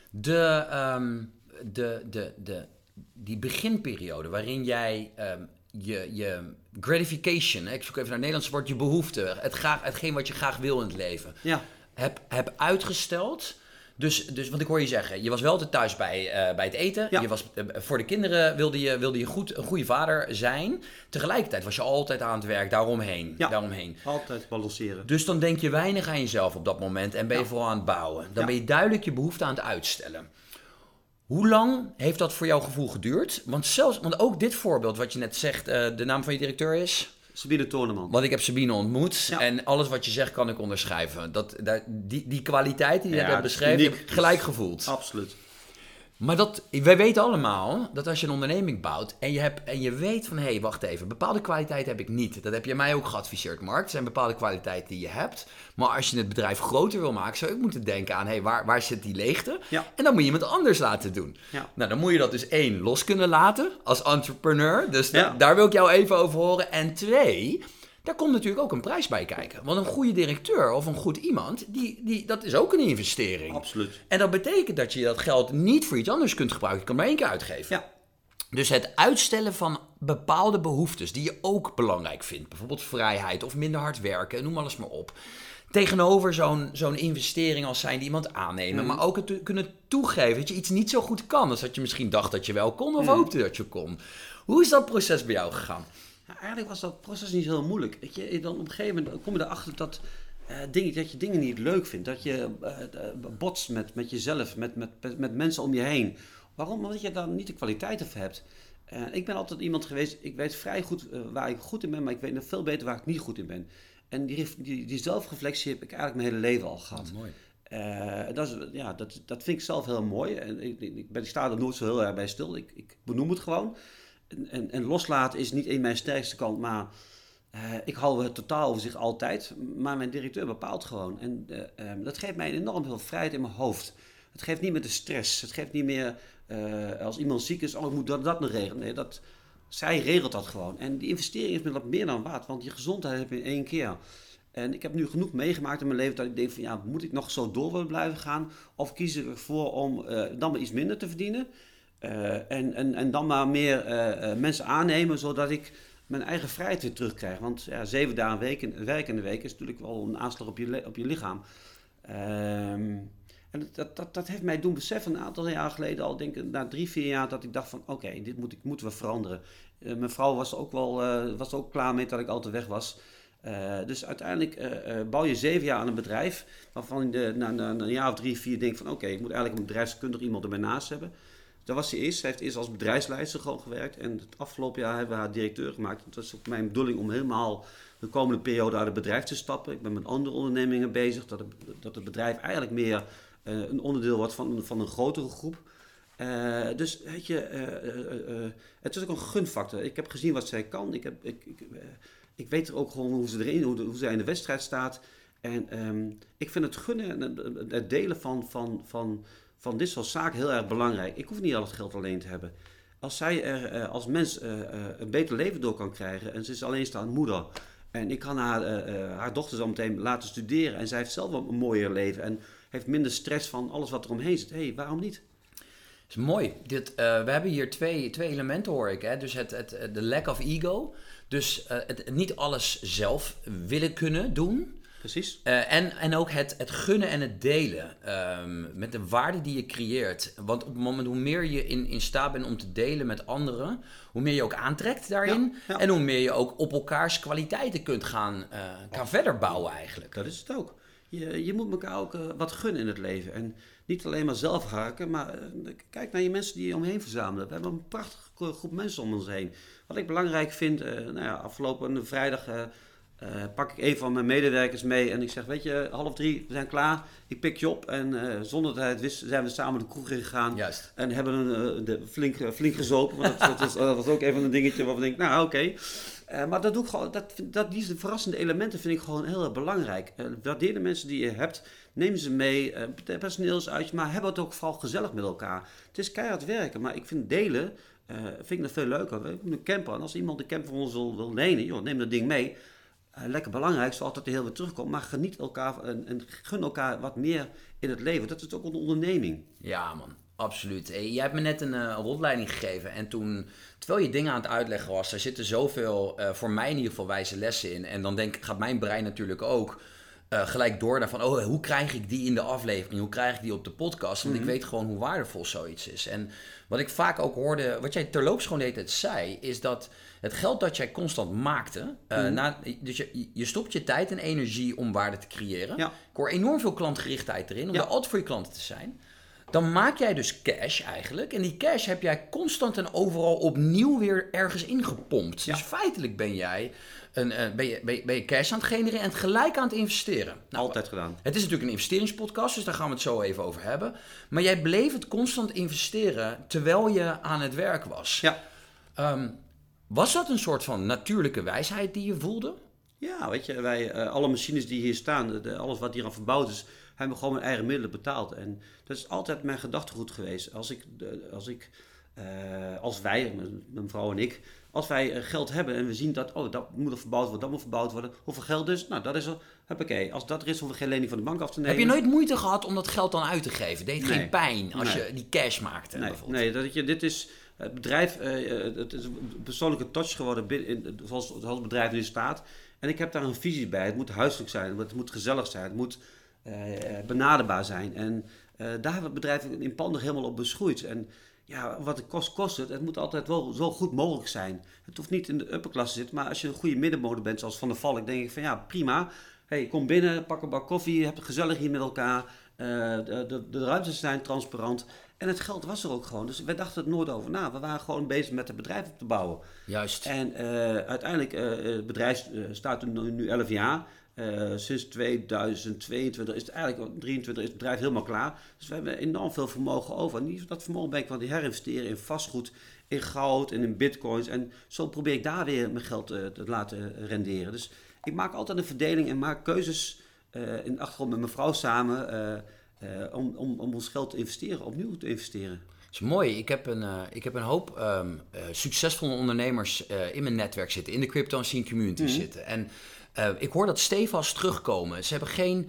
Die beginperiode waarin jij je gratification, ik zoek even naar het Nederlands woord, je behoefte, hetgeen wat je graag wil in het leven, heb uitgesteld. Dus, want ik hoor je zeggen, je was wel altijd thuis bij het eten. Ja. Je was, voor de kinderen wilde je een goede vader zijn. Tegelijkertijd was je altijd aan het werk, daaromheen. Altijd balanceren. Dus dan denk je weinig aan jezelf op dat moment en ben je vooral aan het bouwen. Dan ben je duidelijk je behoefte aan het uitstellen. Hoe lang heeft dat voor jouw gevoel geduurd? Want ook dit voorbeeld wat je net zegt, de naam van je directeur is? Sabine Toorneman. Want ik heb Sabine ontmoet en alles wat je zegt kan ik onderschrijven. Die kwaliteit die je hebt beschreven, heb ik gelijk gevoeld. Absoluut. Maar wij weten allemaal dat als je een onderneming bouwt en je weet van, hé, wacht even, bepaalde kwaliteit heb ik niet. Dat heb je mij ook geadviseerd, Mark. Er zijn bepaalde kwaliteiten die je hebt. Maar als je het bedrijf groter wil maken, zou je ook moeten denken aan, hé, waar zit die leegte? Ja. En dan moet je iemand anders laten doen. Ja. Nou, dan moet je dat dus 1, los kunnen laten als entrepreneur. Dus Ja. daar wil ik jou even over horen. En 2... daar komt natuurlijk ook een prijs bij kijken. Want een goede directeur of een goed iemand, dat is ook een investering. Absoluut. En dat betekent dat je dat geld niet voor iets anders kunt gebruiken. Je kan maar 1 keer uitgeven. Ja. Dus het uitstellen van bepaalde behoeftes die je ook belangrijk vindt. Bijvoorbeeld vrijheid of minder hard werken, noem alles maar op. Tegenover zo'n investering als zijn die iemand aannemen. Maar ook het kunnen toegeven dat je iets niet zo goed kan. Als dat je misschien dacht dat je wel kon of hoopte dat je kon. Hoe is dat proces bij jou gegaan? Ja, eigenlijk was dat proces niet heel moeilijk. Weet je, dan op een gegeven moment kom je erachter dat je dingen niet leuk vindt. Dat je botst met jezelf, met mensen om je heen. Waarom? Omdat je daar niet de kwaliteit voor hebt. Ik ben altijd iemand geweest, ik weet vrij goed waar ik goed in ben, maar ik weet nog veel beter waar ik niet goed in ben. En die zelfreflectie heb ik eigenlijk mijn hele leven al gehad. Mooi. Dat vind ik zelf heel mooi. En ik sta er nooit zo heel erg bij stil. Ik benoem het gewoon. En loslaten is niet mijn sterkste kant, maar ik hou het totaal over zich altijd. Maar mijn directeur bepaalt gewoon. En dat geeft mij enorm veel vrijheid in mijn hoofd. Het geeft niet meer de stress. Het geeft niet meer als iemand ziek is, ik moet dat nog regelen. Nee, zij regelt dat gewoon. En die investering is me dat meer dan waard, want je gezondheid heb je in 1 keer. En ik heb nu genoeg meegemaakt in mijn leven dat ik denk van ja, moet ik nog zo door willen blijven gaan? Of kies ik ervoor om dan maar iets minder te verdienen? En dan maar meer mensen aannemen, zodat ik mijn eigen vrijheid weer terugkrijg. Want ja, 7 dagen werk in de week is natuurlijk wel een aanslag op je lichaam. En dat heeft mij doen beseffen een aantal jaar geleden al, denk ik na 3-4 jaar, dat ik dacht van oké, dit moeten we veranderen. Mijn vrouw was er ook klaar mee dat ik altijd weg was. Dus uiteindelijk bouw je 7 jaar aan een bedrijf, waarvan je na een jaar of 3-4 denkt van oké, ik moet eigenlijk een bedrijfskundig iemand er bij naast hebben. Dat was ze eerst. Ze heeft eerst als bedrijfsleider gewoon gewerkt. En het afgelopen jaar hebben we haar directeur gemaakt. Het was ook mijn bedoeling om helemaal de komende periode uit het bedrijf te stappen. Ik ben met andere ondernemingen bezig. Dat het bedrijf eigenlijk meer een onderdeel wordt van een grotere groep. Dus weet je, het is ook een gunfactor. Ik heb gezien wat zij kan. Ik weet er ook gewoon hoe zij in de wedstrijd staat. En ik vind het gunnen en het delen van dit soort zaken heel erg belangrijk. Ik hoef niet al het geld alleen te hebben. Als zij er als mens een beter leven door kan krijgen en ze is alleenstaande moeder en ik kan haar dochter zo meteen laten studeren en zij heeft zelf een mooier leven en heeft minder stress van alles wat er omheen zit. Waarom niet? Dat is mooi. We hebben hier twee elementen, hoor ik. Hè? Dus de lack of ego. Dus het niet alles zelf willen kunnen doen. Precies. En ook het gunnen en het delen met de waarde die je creëert. Want op het moment hoe meer je in staat bent om te delen met anderen, hoe meer je ook aantrekt daarin. Ja. En hoe meer je ook op elkaars kwaliteiten kunt gaan verder bouwen eigenlijk. Dat is het ook. Je moet elkaar ook wat gunnen in het leven. En niet alleen maar zelf harken, maar kijk naar je mensen die je omheen verzamelen. We hebben een prachtige groep mensen om ons heen. Wat ik belangrijk vind, afgelopen vrijdag pak ik een van mijn medewerkers mee en ik zeg, weet je, 2:30, we zijn klaar. Ik pik je op en zonder dat hij het wist, zijn we samen de kroeg in gegaan. Juist. En hebben flink gezopen. Want dat was ook even een dingetje waarvan ik denk, oké. Maar dat doe ik gewoon, die verrassende elementen vind ik gewoon heel erg belangrijk. Waardeer de mensen die je hebt, neem ze mee, personeelsuitje, maar hebben het ook vooral gezellig met elkaar. Het is keihard werken, maar ik vind delen, vind ik nog veel leuker. We hebben een camper en als iemand de camper van ons wil lenen, joh, neem dat ding mee. Lekker belangrijk, zoals dat er heel weer terugkomt. Maar geniet elkaar en gun elkaar wat meer in het leven. Dat is ook een onderneming. Ja, man. Absoluut. Jij hebt me net een rondleiding gegeven. En terwijl je dingen aan het uitleggen was, er zitten zoveel, voor mij in ieder geval, wijze lessen in. En dan gaat mijn brein natuurlijk ook gelijk door naar van, hoe krijg ik die in de aflevering? Hoe krijg ik die op de podcast? Want ik weet gewoon hoe waardevol zoiets is. En wat ik vaak ook hoorde, wat jij terloops gewoon de hele tijd zei, is dat het geld dat jij constant maakte, dus je stopt je tijd en energie om waarde te creëren. Ja. Ik hoor enorm veel klantgerichtheid erin, om er altijd voor je klanten te zijn. Dan maak jij dus cash eigenlijk. En die cash heb jij constant en overal opnieuw weer ergens ingepompt. Ja. Dus feitelijk ben jij ben je cash aan het genereren en gelijk aan het investeren. Nou, Altijd gedaan. het is natuurlijk een investeringspodcast, dus daar gaan we het zo even over hebben. Maar jij bleef het constant investeren terwijl je aan het werk was. Ja. Was dat een soort van natuurlijke wijsheid die je voelde? Ja, weet je, wij, alle machines die hier staan, alles wat hier aan verbouwd is, hebben we gewoon met eigen middelen betaald. En dat is altijd mijn gedachtegoed geweest. Als wij, mijn vrouw en ik, als wij geld hebben en we zien dat, dat moet er verbouwd worden, dat moet verbouwd worden. Hoeveel geld is? Nou, dat is er. Huppakee. Als dat er is, hoeven we geen lening van de bank af te nemen. Heb je nooit moeite gehad om dat geld dan uit te geven? Deed het geen pijn als Nee. je die cash maakte? Nee, dit is het bedrijf, het is een persoonlijke touch geworden zoals het bedrijf nu staat. En ik heb daar een visie bij. Het moet huiselijk zijn, het moet gezellig zijn, het moet benaderbaar zijn. En daar hebben we het bedrijf in Pandig helemaal op beschoeid. En ja, wat het kost het. Het moet altijd wel zo goed mogelijk zijn. Het hoeft niet in de upperklasse te zitten, maar als je een goede middenmotor bent, zoals Van der Valk, denk ik van ja, prima. Hey, kom binnen, pak een bak koffie, heb het gezellig hier met elkaar. De ruimtes zijn transparant. En het geld was er ook gewoon. Dus we dachten er nooit over na. We waren gewoon bezig met het bedrijf op te bouwen. Juist. En uiteindelijk, het bedrijf staat nu 11 jaar. Sinds 2022 is het eigenlijk, 23 is het bedrijf helemaal klaar. Dus we hebben enorm veel vermogen over. En dat vermogen ben ik van die herinvesteren in vastgoed, in goud en in bitcoins. En zo probeer ik daar weer mijn geld te laten renderen. Dus ik maak altijd een verdeling en maak keuzes in de achtergrond met mijn vrouw samen om ons geld te investeren, opnieuw te investeren. Dat is mooi. Ik heb een hoop succesvolle ondernemers in mijn netwerk zitten, in de crypto scene community zitten. En ik hoor dat stevast terugkomen. Ze hebben geen,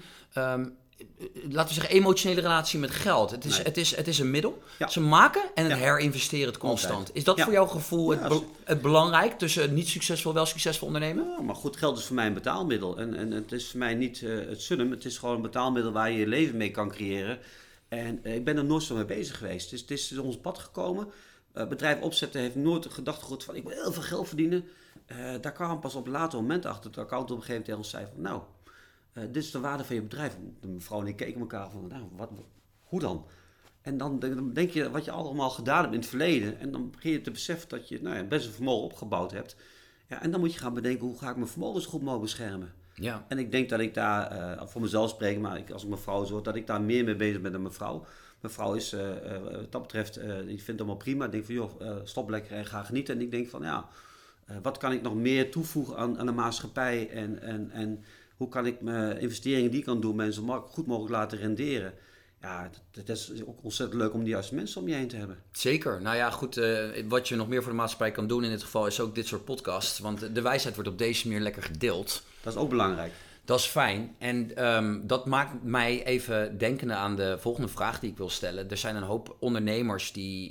laten we zeggen, emotionele relatie met geld. Het is een middel. Ja. Ze maken en herinvesteren het constant. Altijd. Is dat voor jouw gevoel Ja, het belangrijk tussen niet succesvol, wel succesvol ondernemen? Ja, maar goed, geld is voor mij een betaalmiddel. En het is voor mij niet het sunnum. Het is gewoon een betaalmiddel waar je je leven mee kan creëren. En ik ben er nooit zo mee bezig geweest. Dus het is ons pad gekomen. Bedrijf opzetten heeft nooit de gedachtegoed van ik wil heel veel geld verdienen. Daar kwam ik pas op een later moment achter. De accountant op een gegeven moment tegen ons zei van nou, dit is de waarde van je bedrijf. De mevrouw en ik keken elkaar van nou, hoe dan? En dan denk je wat je allemaal gedaan hebt in het verleden. En dan begin je te beseffen dat je best een vermogen opgebouwd hebt. Ja, en dan moet je gaan bedenken hoe ga ik mijn vermogen zo goed mogelijk beschermen. Ja. En ik denk dat ik daar, voor mezelf spreek, maar als ik mijn vrouw zo, dat ik daar meer mee bezig ben dan mijn vrouw. Mijn vrouw is, wat dat betreft, die vindt het allemaal prima. Ik denk van joh, stop lekker en ga genieten. En ik denk van ja, wat kan ik nog meer toevoegen aan de maatschappij en hoe kan ik mijn investeringen die ik kan doen mensen goed mogelijk laten renderen. Ja, het is ook ontzettend leuk om die juiste mensen om je heen te hebben. Zeker. Nou ja, goed. Wat je nog meer voor de maatschappij kan doen in dit geval is ook dit soort podcasts. Want de wijsheid wordt op deze manier lekker gedeeld. Dat is ook belangrijk. Dat is fijn. En dat maakt mij even denkende aan de volgende vraag die ik wil stellen. Er zijn een hoop ondernemers die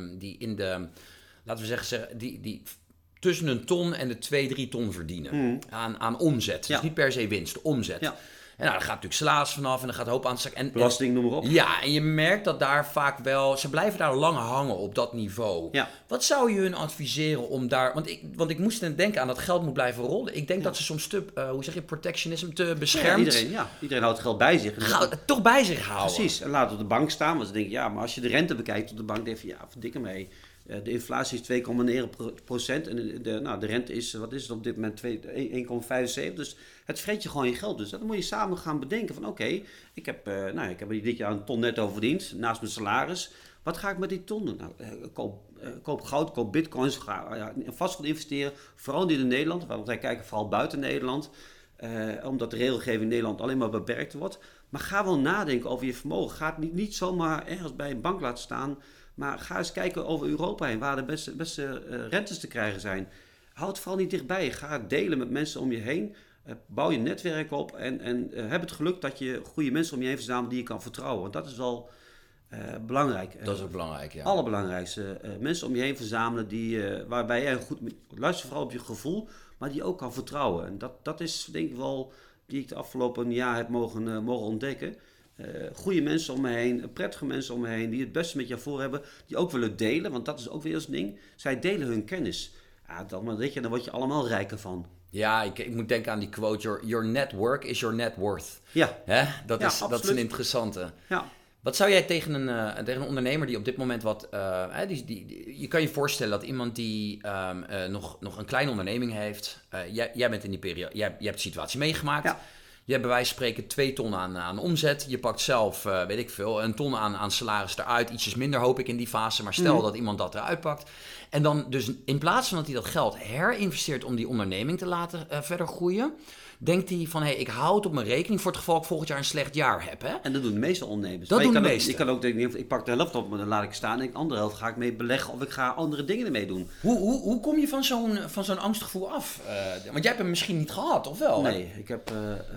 in de, laten we zeggen, die tussen een ton en de 2-3 ton verdienen aan omzet. Ja. Dus niet per se winst, omzet. Ja. En nou, daar gaat natuurlijk salaris vanaf en dan gaat een hoop aan. Belasting, noem maar op. Ja, en je merkt dat daar vaak wel, ze blijven daar lang hangen op dat niveau. Ja. Wat zou je hun adviseren om daar, want ik moest net denken aan dat geld moet blijven rollen. Ik denk dat ze soms te, protectionisme, te beschermd. Ja, iedereen houdt geld bij zich. Toch bij zich houden. Precies, en laat het op de bank staan. Want ze denken, ja, maar als je de rente bekijkt op de bank, denk je, ja, verdikke mee. De inflatie is 2,9% en de rente is, wat is het op dit moment, 1,75%. Dus het vreet je gewoon je geld. Dus dat moet je samen gaan bedenken van oké, ik heb dit jaar een ton netto verdiend, naast mijn salaris. Wat ga ik met die ton doen? Nou, koop goud, koop bitcoins, ga vastgoed investeren. Vooral niet in Nederland, want wij kijken vooral buiten Nederland. Omdat de regelgeving in Nederland alleen maar beperkt wordt. Maar ga wel nadenken over je vermogen. Ga het niet zomaar ergens bij een bank laten staan. Maar ga eens kijken over Europa heen, waar de beste rentes te krijgen zijn. Houd het vooral niet dichtbij. Ga het delen met mensen om je heen. Bouw je netwerk op en heb het geluk dat je goede mensen om je heen verzamelt die je kan vertrouwen. Want dat is wel belangrijk. Dat is ook belangrijk, ja. Allerbelangrijkste. Mensen om je heen verzamelen waarbij jij luister vooral op je gevoel, maar die je ook kan vertrouwen. En dat is denk ik wel die ik de afgelopen jaar heb mogen ontdekken. Goede mensen om me heen, prettige mensen om me heen die het beste met jou voor hebben, die ook willen delen, want dat is ook weer eens een ding. Zij delen hun kennis. Ja, dan word je allemaal rijker van. Ja, ik moet denken aan die quote, your network is your net worth. Ja. Hè? Dat is een absoluut. interessante. Ja. Wat zou jij tegen een ondernemer die op dit moment je kan je voorstellen dat iemand die nog een kleine onderneming heeft. Jij bent in die periode, jij hebt de situatie meegemaakt. Ja. Je hebt bij wijze van spreken 2 ton aan omzet. Je pakt zelf, weet ik veel, 1 ton aan salaris eruit. Ietsjes minder hoop ik in die fase. Maar stel dat iemand dat eruit pakt. En dan dus in plaats van dat hij dat geld herinvesteert om die onderneming te laten verder groeien, denkt hij van, ik hou het op mijn rekening voor het geval ik volgend jaar een slecht jaar heb. Hè? En dat doen de meeste ondernemers. Dat doen de meeste. Ik kan ook denken, ik pak de helft op, maar dan laat ik staan. En de andere helft ga ik mee beleggen of ik ga andere dingen ermee doen. Hoe kom je van zo'n angstgevoel af? Want jij hebt hem misschien niet gehad, of wel? Nee, ik heb...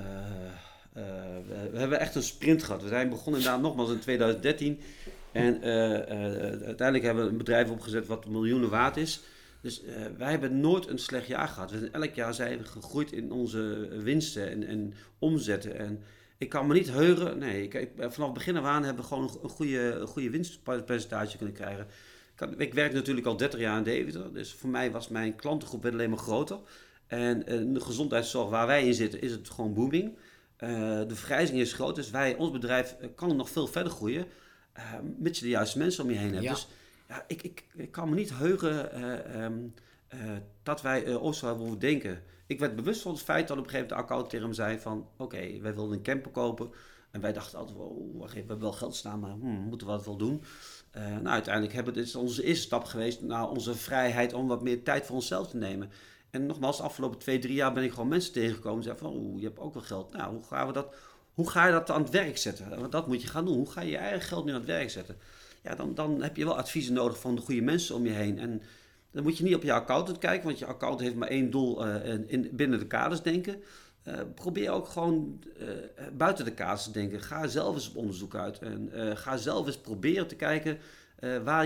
we hebben echt een sprint gehad. We zijn begonnen inderdaad nogmaals in 2013. En uiteindelijk hebben we een bedrijf opgezet wat miljoenen waard is. Dus wij hebben nooit een slecht jaar gehad. Elk jaar zijn we gegroeid in onze winsten en omzetten. En ik kan me niet heugen. Nee, vanaf begin af aan hebben we gewoon een goede winstpercentage kunnen krijgen. Ik werk natuurlijk al 30 jaar in Deventer. Dus voor mij was mijn klantengroep alleen maar groter. En de gezondheidszorg waar wij in zitten is het gewoon booming. De vergrijzing is groot. Dus ons bedrijf kan nog veel verder groeien. Mits je de juiste mensen om je heen hebt. Ja. Dus ja, ik kan me niet heugen dat wij ooit zo hebben hoeven denken. Ik werd bewust van het feit dat op een gegeven moment de accountant tegen hem zei van... Oké, wij wilden een camper kopen. En wij dachten altijd, wacht even, we hebben wel geld staan, maar moeten we dat wel doen? Uiteindelijk is onze eerste stap geweest naar onze vrijheid om wat meer tijd voor onszelf te nemen. En nogmaals, de afgelopen 2-3 jaar ben ik gewoon mensen tegengekomen die zeiden van... je hebt ook wel geld. Nou, hoe ga je dat aan het werk zetten? Want dat moet je gaan doen. Hoe ga je je eigen geld nu aan het werk zetten? Ja, dan heb je wel adviezen nodig van de goede mensen om je heen. En dan moet je niet op je accountant kijken, want je accountant heeft maar 1 doel binnen de kaders denken. Probeer ook gewoon buiten de kaders te denken. Ga zelf eens op onderzoek uit. En ga zelf eens proberen te kijken waar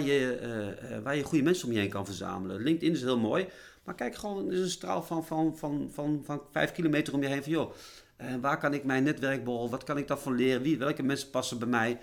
je goede mensen om je heen kan verzamelen. LinkedIn is heel mooi, maar kijk gewoon eens een straal van 5 kilometer om je heen van joh. Waar kan ik mijn netwerkbol, wat kan ik daarvan leren? Welke mensen passen bij mij?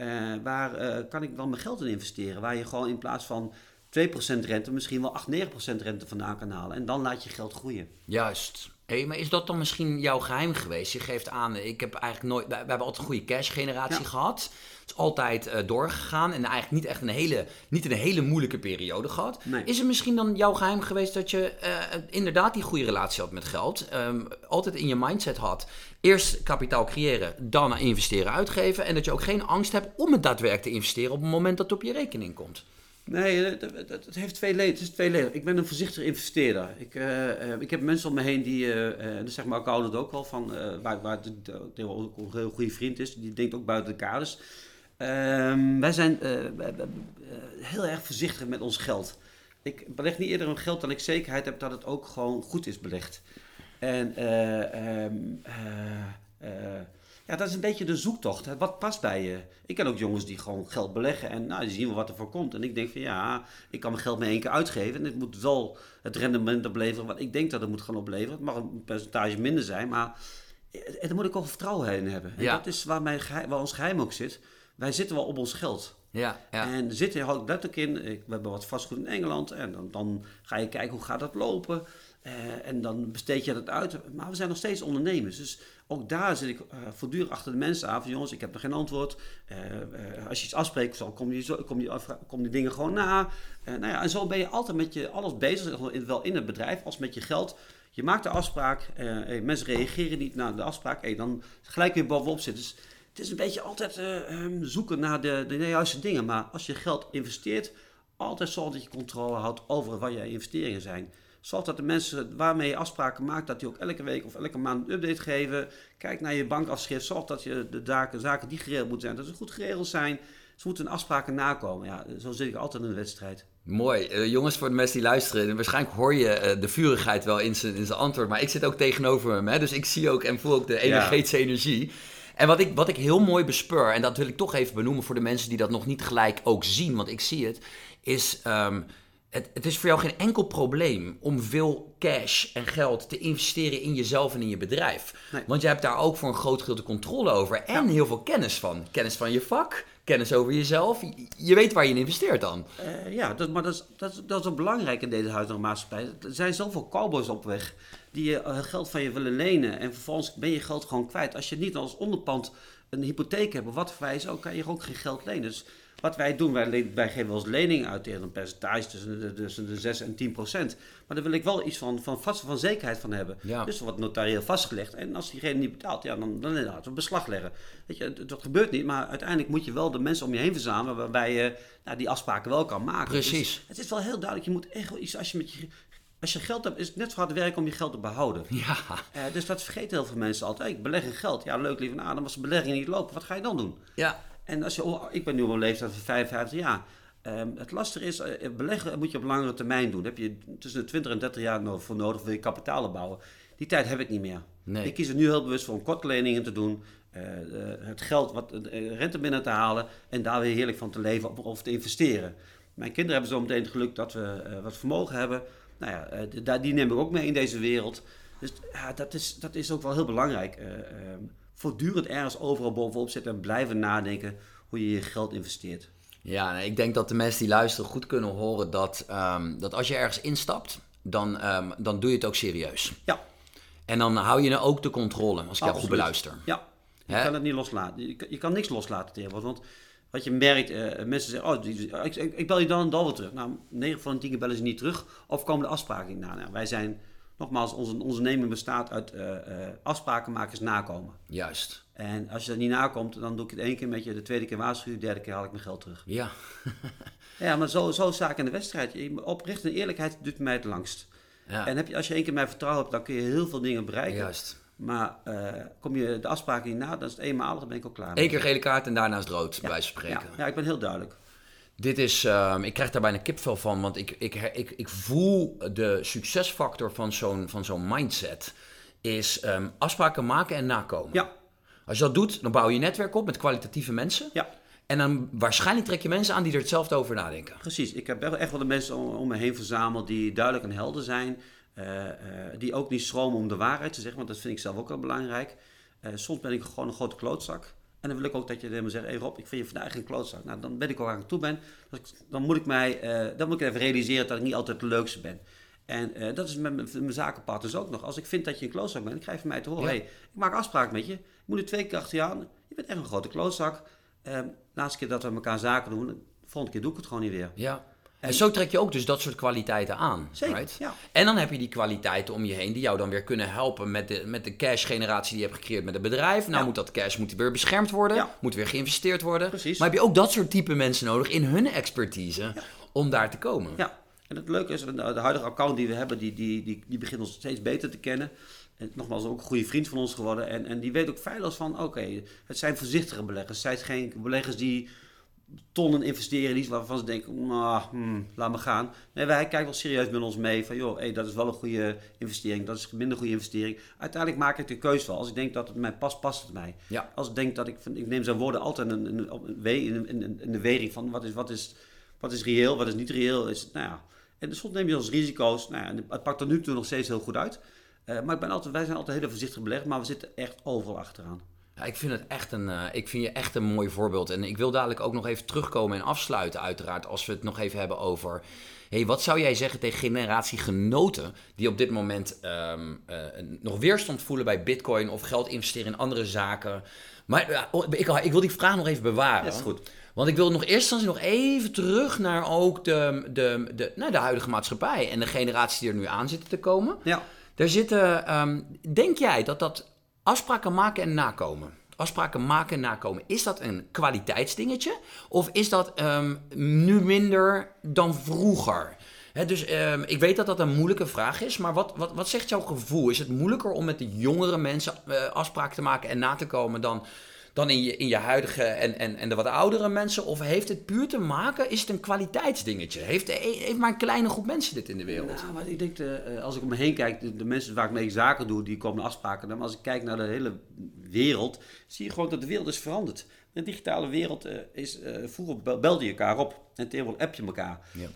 Waar kan ik dan mijn geld in investeren? Waar je gewoon in plaats van 2% rente misschien wel 8-9% rente vandaan kan halen. En dan laat je geld groeien. Juist. Maar is dat dan misschien jouw geheim geweest? Je geeft aan, ik heb eigenlijk nooit... We hebben altijd een goede cash-generatie gehad. Het is altijd doorgegaan en eigenlijk niet in een hele moeilijke periode gehad. Nee. Is het misschien dan jouw geheim geweest dat je inderdaad die goede relatie had met geld? Altijd in je mindset had. Eerst kapitaal creëren, dan investeren, uitgeven. En dat je ook geen angst hebt om het daadwerkelijk te investeren op het moment dat het op je rekening komt. Nee, het heeft 2 leden. Het is 2 leden. Ik ben een voorzichtig investeerder. Ik heb mensen om me heen die, dat zegt mijn accountant ook wel, van, waar het ook een heel goede vriend is. Die denkt ook buiten de kaders. Wij zijn heel erg voorzichtig met ons geld. Ik beleg niet eerder mijn geld dan ik zekerheid heb dat het ook gewoon goed is belegd. En ja, dat is een beetje de zoektocht. Hè. Wat past bij je? Ik ken ook jongens die gewoon geld beleggen en die zien wel wat er voor komt. En ik denk van ja, ik kan mijn geld maar 1 keer uitgeven. En het moet wel het rendement opleveren wat ik denk dat het moet gaan opleveren. Het mag een percentage minder zijn, maar daar moet ik ook vertrouwen in hebben. En dat is waar ons geheim ook zit. Wij zitten wel op ons geld. Ja. En zitten houdt letterlijk in, we hebben wat vastgoed in Engeland en dan ga je kijken hoe gaat dat lopen. En dan besteed je dat uit. Maar we zijn nog steeds ondernemers. Dus ook daar zit ik voortdurend achter de mensen aan. Van jongens, ik heb nog geen antwoord. Als je iets afspreekt, kom die dingen gewoon na. En zo ben je altijd met alles bezig. Wel in het bedrijf als met je geld. Je maakt de afspraak. Mensen reageren niet naar de afspraak. Dan gelijk weer bovenop zitten. Dus het is een beetje altijd zoeken naar de juiste dingen. Maar als je geld investeert, altijd zorg dat je controle houdt over wat je investeringen zijn. Zorg dat de mensen waarmee je afspraken maakt, dat die ook elke week of elke maand een update geven. Kijk naar je bankafschrift. Zorg dat je de zaken die geregeld moeten zijn, dat ze goed geregeld zijn. Ze moeten hun afspraken nakomen. Ja, zo zit ik altijd in de wedstrijd. Mooi. Jongens, voor de mensen die luisteren, waarschijnlijk hoor je de vurigheid wel in zijn antwoord. Maar ik zit ook tegenover hem. Hè? Dus ik zie ook en voel ook de energetische energie. En wat ik heel mooi bespeur, en dat wil ik toch even benoemen voor de mensen die dat nog niet gelijk ook zien, want ik zie het, is het is voor jou geen enkel probleem om veel cash en geld te investeren in jezelf en in je bedrijf. Nee. Want je hebt daar ook voor een groot gedeelte controle over en heel veel kennis van. Kennis van je vak, kennis over jezelf. Je weet waar je in investeert dan. Maar dat is ook belangrijk in deze huidige maatschappij. Er zijn zoveel cowboys op weg die je geld van je willen lenen. En vervolgens ben je geld gewoon kwijt. Als je niet als onderpand een hypotheek hebt, wat voor wij is ook, kan je ook geen geld lenen. Dus wat wij doen, wij geven wel eens leningen uit tegen een percentage tussen de 6 en 10%. Maar daar wil ik wel iets van zekerheid van hebben. Ja. Dus er wordt notarieel vastgelegd. En als diegene niet betaalt, dan laten we beslag leggen. Weet je, dat gebeurt niet, maar uiteindelijk moet je wel de mensen om je heen verzamelen waarbij je die afspraken wel kan maken. Precies. Dus het is wel heel duidelijk, je moet echt wel iets, als je geld hebt, is het net zo hard werk om je geld te behouden. Ja. Dus dat vergeten heel veel mensen altijd. Ik beleg in geld. Ja, leuk, lief en aardig. Als de belegging niet loopt, wat ga je dan doen? Ja. En ik ben nu op een leeftijd van 55 jaar. Het lastige is, beleggen moet je op langere termijn doen. Daar heb je tussen de 20 en 30 jaar voor nodig, wil je kapitaal bouwen. Die tijd heb ik niet meer. Nee. Ik kies er nu heel bewust voor om korte leningen te doen. Het geld, rente binnen te halen en daar weer heerlijk van te leven of te investeren. Mijn kinderen hebben zo meteen het geluk dat we wat vermogen hebben. Nou ja, die neem ik ook mee in deze wereld. Dus dat is ook wel heel belangrijk. Voortdurend ergens overal bovenop zitten en blijven nadenken hoe je je geld investeert. Ja, ik denk dat de mensen die luisteren goed kunnen horen dat als je ergens instapt, dan doe je het ook serieus. Ja. En dan hou je ook de controle, als ik jou goed beluister. Ja, je kan het niet loslaten. Je kan niks loslaten tegenwoordig, want wat je merkt, mensen zeggen, ik bel je dan weer terug. Nou, 9 van de 10 keer bellen ze niet terug of komen de afspraken niet na. Nou, wij zijn... Nogmaals, onze onderneming bestaat uit afsprakenmakers nakomen. Juist. En als je dat niet nakomt, dan doe ik het 1 keer met je, de 2e keer waarschuw, de 3e keer haal ik mijn geld terug. Ja. Ja, maar zo is zaak in de wedstrijd. Oprecht en eerlijkheid duurt mij het langst. Ja. En als je 1 keer mijn vertrouwen hebt, dan kun je heel veel dingen bereiken. Juist. Maar kom je de afspraken niet na, dan is het eenmalig, dan ben ik ook klaar. 1 keer gele kaart en daarna is het rood, bij wijze van spreken. Ja, ik ben heel duidelijk. Dit is, ik krijg daar bijna kipvel van, want ik voel de succesfactor van zo'n mindset is afspraken maken en nakomen. Ja. Als je dat doet, dan bouw je netwerk op met kwalitatieve mensen. Ja. En dan waarschijnlijk trek je mensen aan die er hetzelfde over nadenken. Precies, ik heb echt wel de mensen om me heen verzameld die duidelijk en helder zijn. Die ook niet schromen om de waarheid te zeggen, want dat vind ik zelf ook wel belangrijk. Soms ben ik gewoon een grote klootzak. En dan wil ik ook dat je tegen me zegt, hey Rob, ik vind je vandaag geen klootzak. Nou, dan ben ik al waar ik toe ben. Dan moet ik even realiseren dat ik niet altijd de leukste ben. En dat is met mijn zakenpartners ook nog. Als ik vind dat je een klootzak bent, ik krijg van mij te horen, hey, ik maak afspraak met je. Ik moet er 2 keer achter je aan. Je bent echt een grote klootzak. Laatste keer dat we elkaar zaken doen, de volgende keer doe ik het gewoon niet weer. Ja. En zo trek je ook dus dat soort kwaliteiten aan. Zeker, right? Ja. En dan heb je die kwaliteiten om je heen die jou dan weer kunnen helpen met de cash-generatie die je hebt gecreëerd met het bedrijf. Nou moet dat cash weer beschermd worden, moet weer geïnvesteerd worden. Precies. Maar heb je ook dat soort type mensen nodig in hun expertise om daar te komen. Ja, en het leuke is, de huidige account die we hebben, die begint ons steeds beter te kennen. En nogmaals, ook een goede vriend van ons geworden. En die weet ook feilloos van, oké, het zijn voorzichtige beleggers. Het zijn geen beleggers die tonnen investeren, iets waarvan ze denken, laat me gaan. Nee, hij kijkt wel serieus met ons mee van, joh, dat is wel een goede investering, dat is een minder goede investering. Uiteindelijk maak ik de keuze wel. Als ik denk dat het mij past, past het mij. Ja. Als ik denk dat ik neem zijn woorden altijd in de weging van wat is reëel, wat is niet reëel. En soms neem je als risico's. Het pakt er nu toe nog steeds heel goed uit. Maar wij zijn altijd hele voorzichtig belegd, maar we zitten echt overal achteraan. Ja, ik vind je echt een mooi voorbeeld. En ik wil dadelijk ook nog even terugkomen en afsluiten uiteraard, als we het nog even hebben over, wat zou jij zeggen tegen generatiegenoten die op dit moment nog weerstand voelen bij Bitcoin of geld investeren in andere zaken? Maar ik wil die vraag nog even bewaren. Dat is goed. Want ik wil nog eerst nog even terug naar ook de huidige maatschappij en de generaties die er nu aan zitten te komen. Ja. Daar zitten, denk jij dat afspraken maken en nakomen, is dat een kwaliteitsdingetje? Of is dat nu minder dan vroeger? Dus ik weet dat dat een moeilijke vraag is, maar wat zegt jouw gevoel? Is het moeilijker om met de jongere mensen afspraken te maken en na te komen dan dan in je huidige en de wat oudere mensen? Of heeft het puur te maken, is het een kwaliteitsdingetje? Heeft maar een kleine groep mensen dit in de wereld? Nou, maar ik denk, als ik om me heen kijk, de mensen waar ik mee zaken doe, die komen afspraken. Maar als ik kijk naar de hele wereld, zie je gewoon dat de wereld is veranderd. De digitale wereld is, vroeger belde je elkaar op en tegenwoordig app je elkaar. Ja.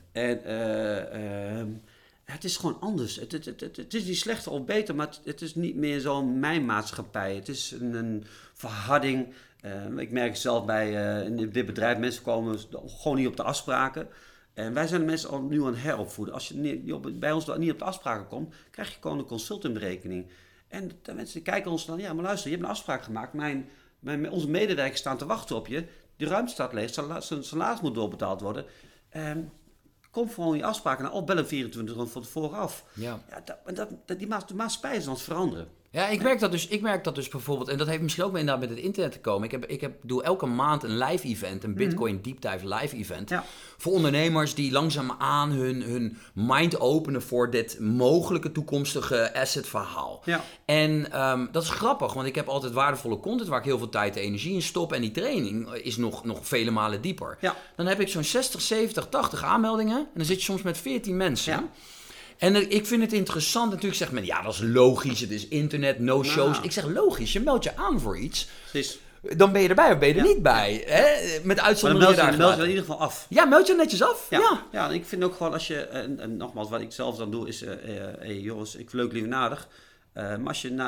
En het is gewoon anders. Het is niet slechter of beter, maar het is niet meer zo'n mijnmaatschappij. Het is een verharding. Ik merk zelf in dit bedrijf, mensen komen gewoon niet op de afspraken. En wij zijn de mensen al nu aan het heropvoeden. Als je bij ons niet op de afspraken komt, krijg je gewoon een consultantberekening. En de mensen kijken ons dan, ja, maar luister, je hebt een afspraak gemaakt. Onze medewerkers staan te wachten op je. Die ruimte staat leeg, zijn salaris moet doorbetaald worden. Kom gewoon je afspraken na, bellen 24 uur van tevoren af. Ja. Die maatschappij is aan het veranderen. Ja, ik merk dat dus bijvoorbeeld, en dat heeft misschien ook inderdaad met het internet te komen. Ik doe elke maand een live event, een Bitcoin Deep Dive live event. Ja. Voor ondernemers die langzaamaan hun mind openen voor dit mogelijke toekomstige asset verhaal. Ja. En dat is grappig, want ik heb altijd waardevolle content waar ik heel veel tijd en energie in stop. En die training is nog vele malen dieper. Ja. Dan heb ik zo'n 60, 70, 80 aanmeldingen en dan zit je soms met 14 mensen. Ja. En ik vind het interessant, natuurlijk zegt men, ja, dat is logisch, het is internet, no shows. Nou. Ik zeg, logisch, je meldt je aan voor iets. Precies. Dan ben je erbij of ben je er niet bij. Hè? Met uitzondering daar. Meld je in ieder geval af. Ja, meld je netjes af. Ja, ik vind ook gewoon als je, en nogmaals, wat ik zelf dan doe is, jongens, ik leuk lief en aardig. Maar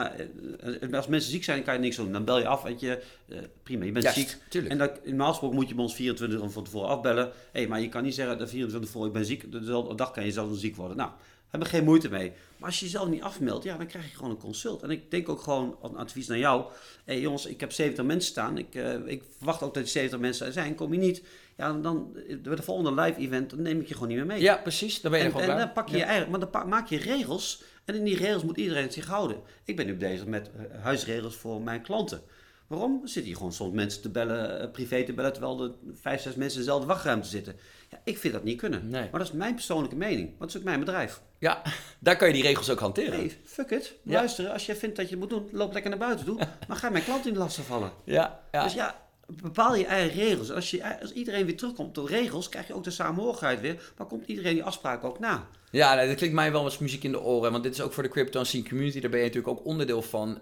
als mensen ziek zijn, kan je niks doen. Dan bel je af, weet je, prima, je bent ziek. Tuurlijk. En normaal gesproken moet je bij ons 24 uur van tevoren afbellen. Maar je kan niet zeggen, 24 uur voor ik ben ziek, dezelfde dag kan je zelf ziek worden. Nou, daar hebben we geen moeite mee. Maar als je jezelf niet afmeldt, dan krijg je gewoon een consult. En ik denk ook gewoon, een advies naar jou. Jongens, ik heb 70 mensen staan. Ik verwacht ook dat die 70 mensen zijn. Kom je niet, dan bij de volgende live event, dan neem ik je gewoon niet meer mee. Ja, precies. Dan ben je gewoon en dan pak je je eigen, maar dan maak je regels. En in die regels moet iedereen zich houden. Ik ben nu bezig met huisregels voor mijn klanten. Waarom? Er zitten hier gewoon soms mensen te bellen, privé te bellen, terwijl er 5, 6 mensen in dezelfde wachtruimte zitten. Ja, ik vind dat niet kunnen. Nee. Maar dat is mijn persoonlijke mening. Want dat is ook mijn bedrijf. Ja, daar kan je die regels ook hanteren. Nee, fuck it. Ja. Luister, als je vindt dat je het moet doen, loop lekker naar buiten toe. Maar ga mijn klant in de lasten vallen. Ja. Dus bepaal je eigen regels. Als iedereen weer terugkomt tot regels, krijg je ook de samenhorigheid weer. Maar komt iedereen die afspraken ook na. Ja, dat klinkt mij wel als muziek in de oren. Want dit is ook voor de Crypto and Scene Community. Daar ben je natuurlijk ook onderdeel van.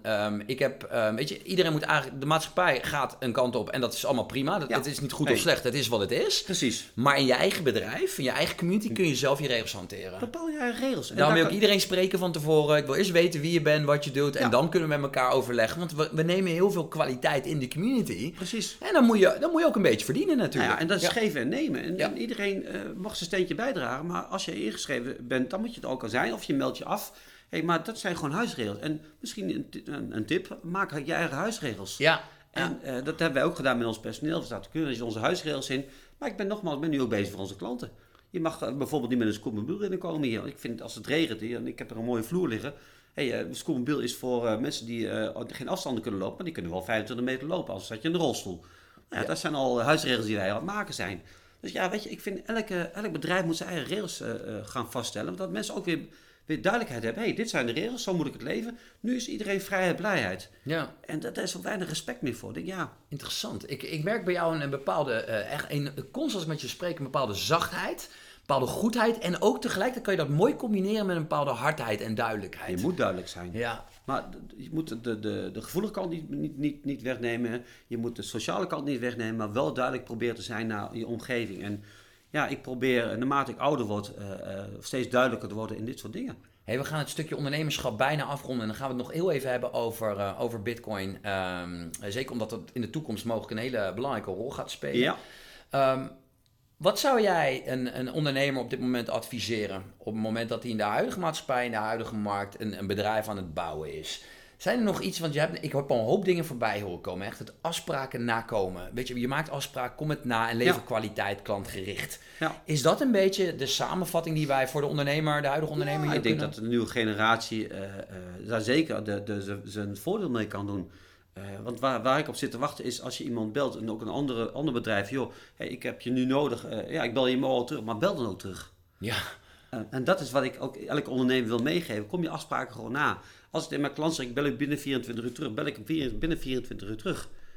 Weet je, iedereen moet eigenlijk... De maatschappij gaat een kant op en dat is allemaal prima. Het is niet goed of slecht, het is wat het is. Precies. Maar in je eigen bedrijf, in je eigen community kun je zelf je regels hanteren. Bepaal je eigen regels. Daarom wil ik iedereen spreken van tevoren. Ik wil eerst weten wie je bent, wat je doet. En dan kunnen we met elkaar overleggen. Want we nemen heel veel kwaliteit in de community. Precies. En dan moet je ook een beetje verdienen natuurlijk. En dat is geven en nemen. En iedereen mag zijn steentje bijdragen. Maar als je ingeschreven bent, dan moet je het ook al zijn. Of je meldt je af. Maar dat zijn gewoon huisregels. En misschien een tip. Maak je eigen huisregels. Ja. En dat hebben wij ook gedaan met ons personeel. We staan onze huisregels in. Maar ik ben nu ook bezig voor onze klanten. Je mag bijvoorbeeld niet met een scootmobiel binnenkomen hier. Ik vind als het regent hier en ik heb er een mooie vloer liggen. Een scootmobiel is voor mensen die geen afstanden kunnen lopen. Maar die kunnen wel 25 meter lopen. Anders zat je in de rolstoel. Dat zijn al huisregels die wij aan het maken zijn. Dus weet je, ik vind elk bedrijf moet zijn eigen regels gaan vaststellen. Dat mensen ook weer duidelijkheid hebben. Dit zijn de regels, zo moet ik het leven. Nu is iedereen vrijheid, blijheid. Ja. En daar is wel weinig respect meer voor. Interessant. Ik merk bij jou een bepaalde, constant als ik met je spreek, een bepaalde zachtheid, een bepaalde goedheid. En ook tegelijkertijd kan je dat mooi combineren met een bepaalde hardheid en duidelijkheid. Je moet duidelijk zijn. Ja. Maar je moet de gevoelige kant niet wegnemen. Je moet de sociale kant niet wegnemen. Maar wel duidelijk proberen te zijn naar je omgeving. En ik probeer, naarmate ik ouder word, steeds duidelijker te worden in dit soort dingen. We gaan het stukje ondernemerschap bijna afronden. En dan gaan we het nog heel even hebben over Bitcoin. Zeker omdat het in de toekomst mogelijk een hele belangrijke rol gaat spelen. Ja. Wat zou jij een ondernemer op dit moment adviseren? Op het moment dat hij in de huidige maatschappij, in de huidige markt, een bedrijf aan het bouwen is. Zijn er nog iets, want ik heb al een hoop dingen voorbij horen komen. Echt het afspraken nakomen. Weet je maakt afspraken, kom het na en lever kwaliteit, klantgericht. Ja. Is dat een beetje de samenvatting die wij voor de ondernemer, de huidige ondernemer hier kunnen? Ik denk dat de nieuwe generatie daar zeker zijn voordeel mee kan doen. Want waar ik op zit te wachten is als je iemand belt en ook een ander bedrijf. Ik heb je nu nodig. Ik bel je morgen terug, maar bel dan ook terug. Ja. En dat is wat ik ook elke ondernemer wil meegeven. Kom je afspraken gewoon na. Als ik in mijn klant zeg, ik bel ik binnen 24 uur terug, bel ik binnen 24 uur terug.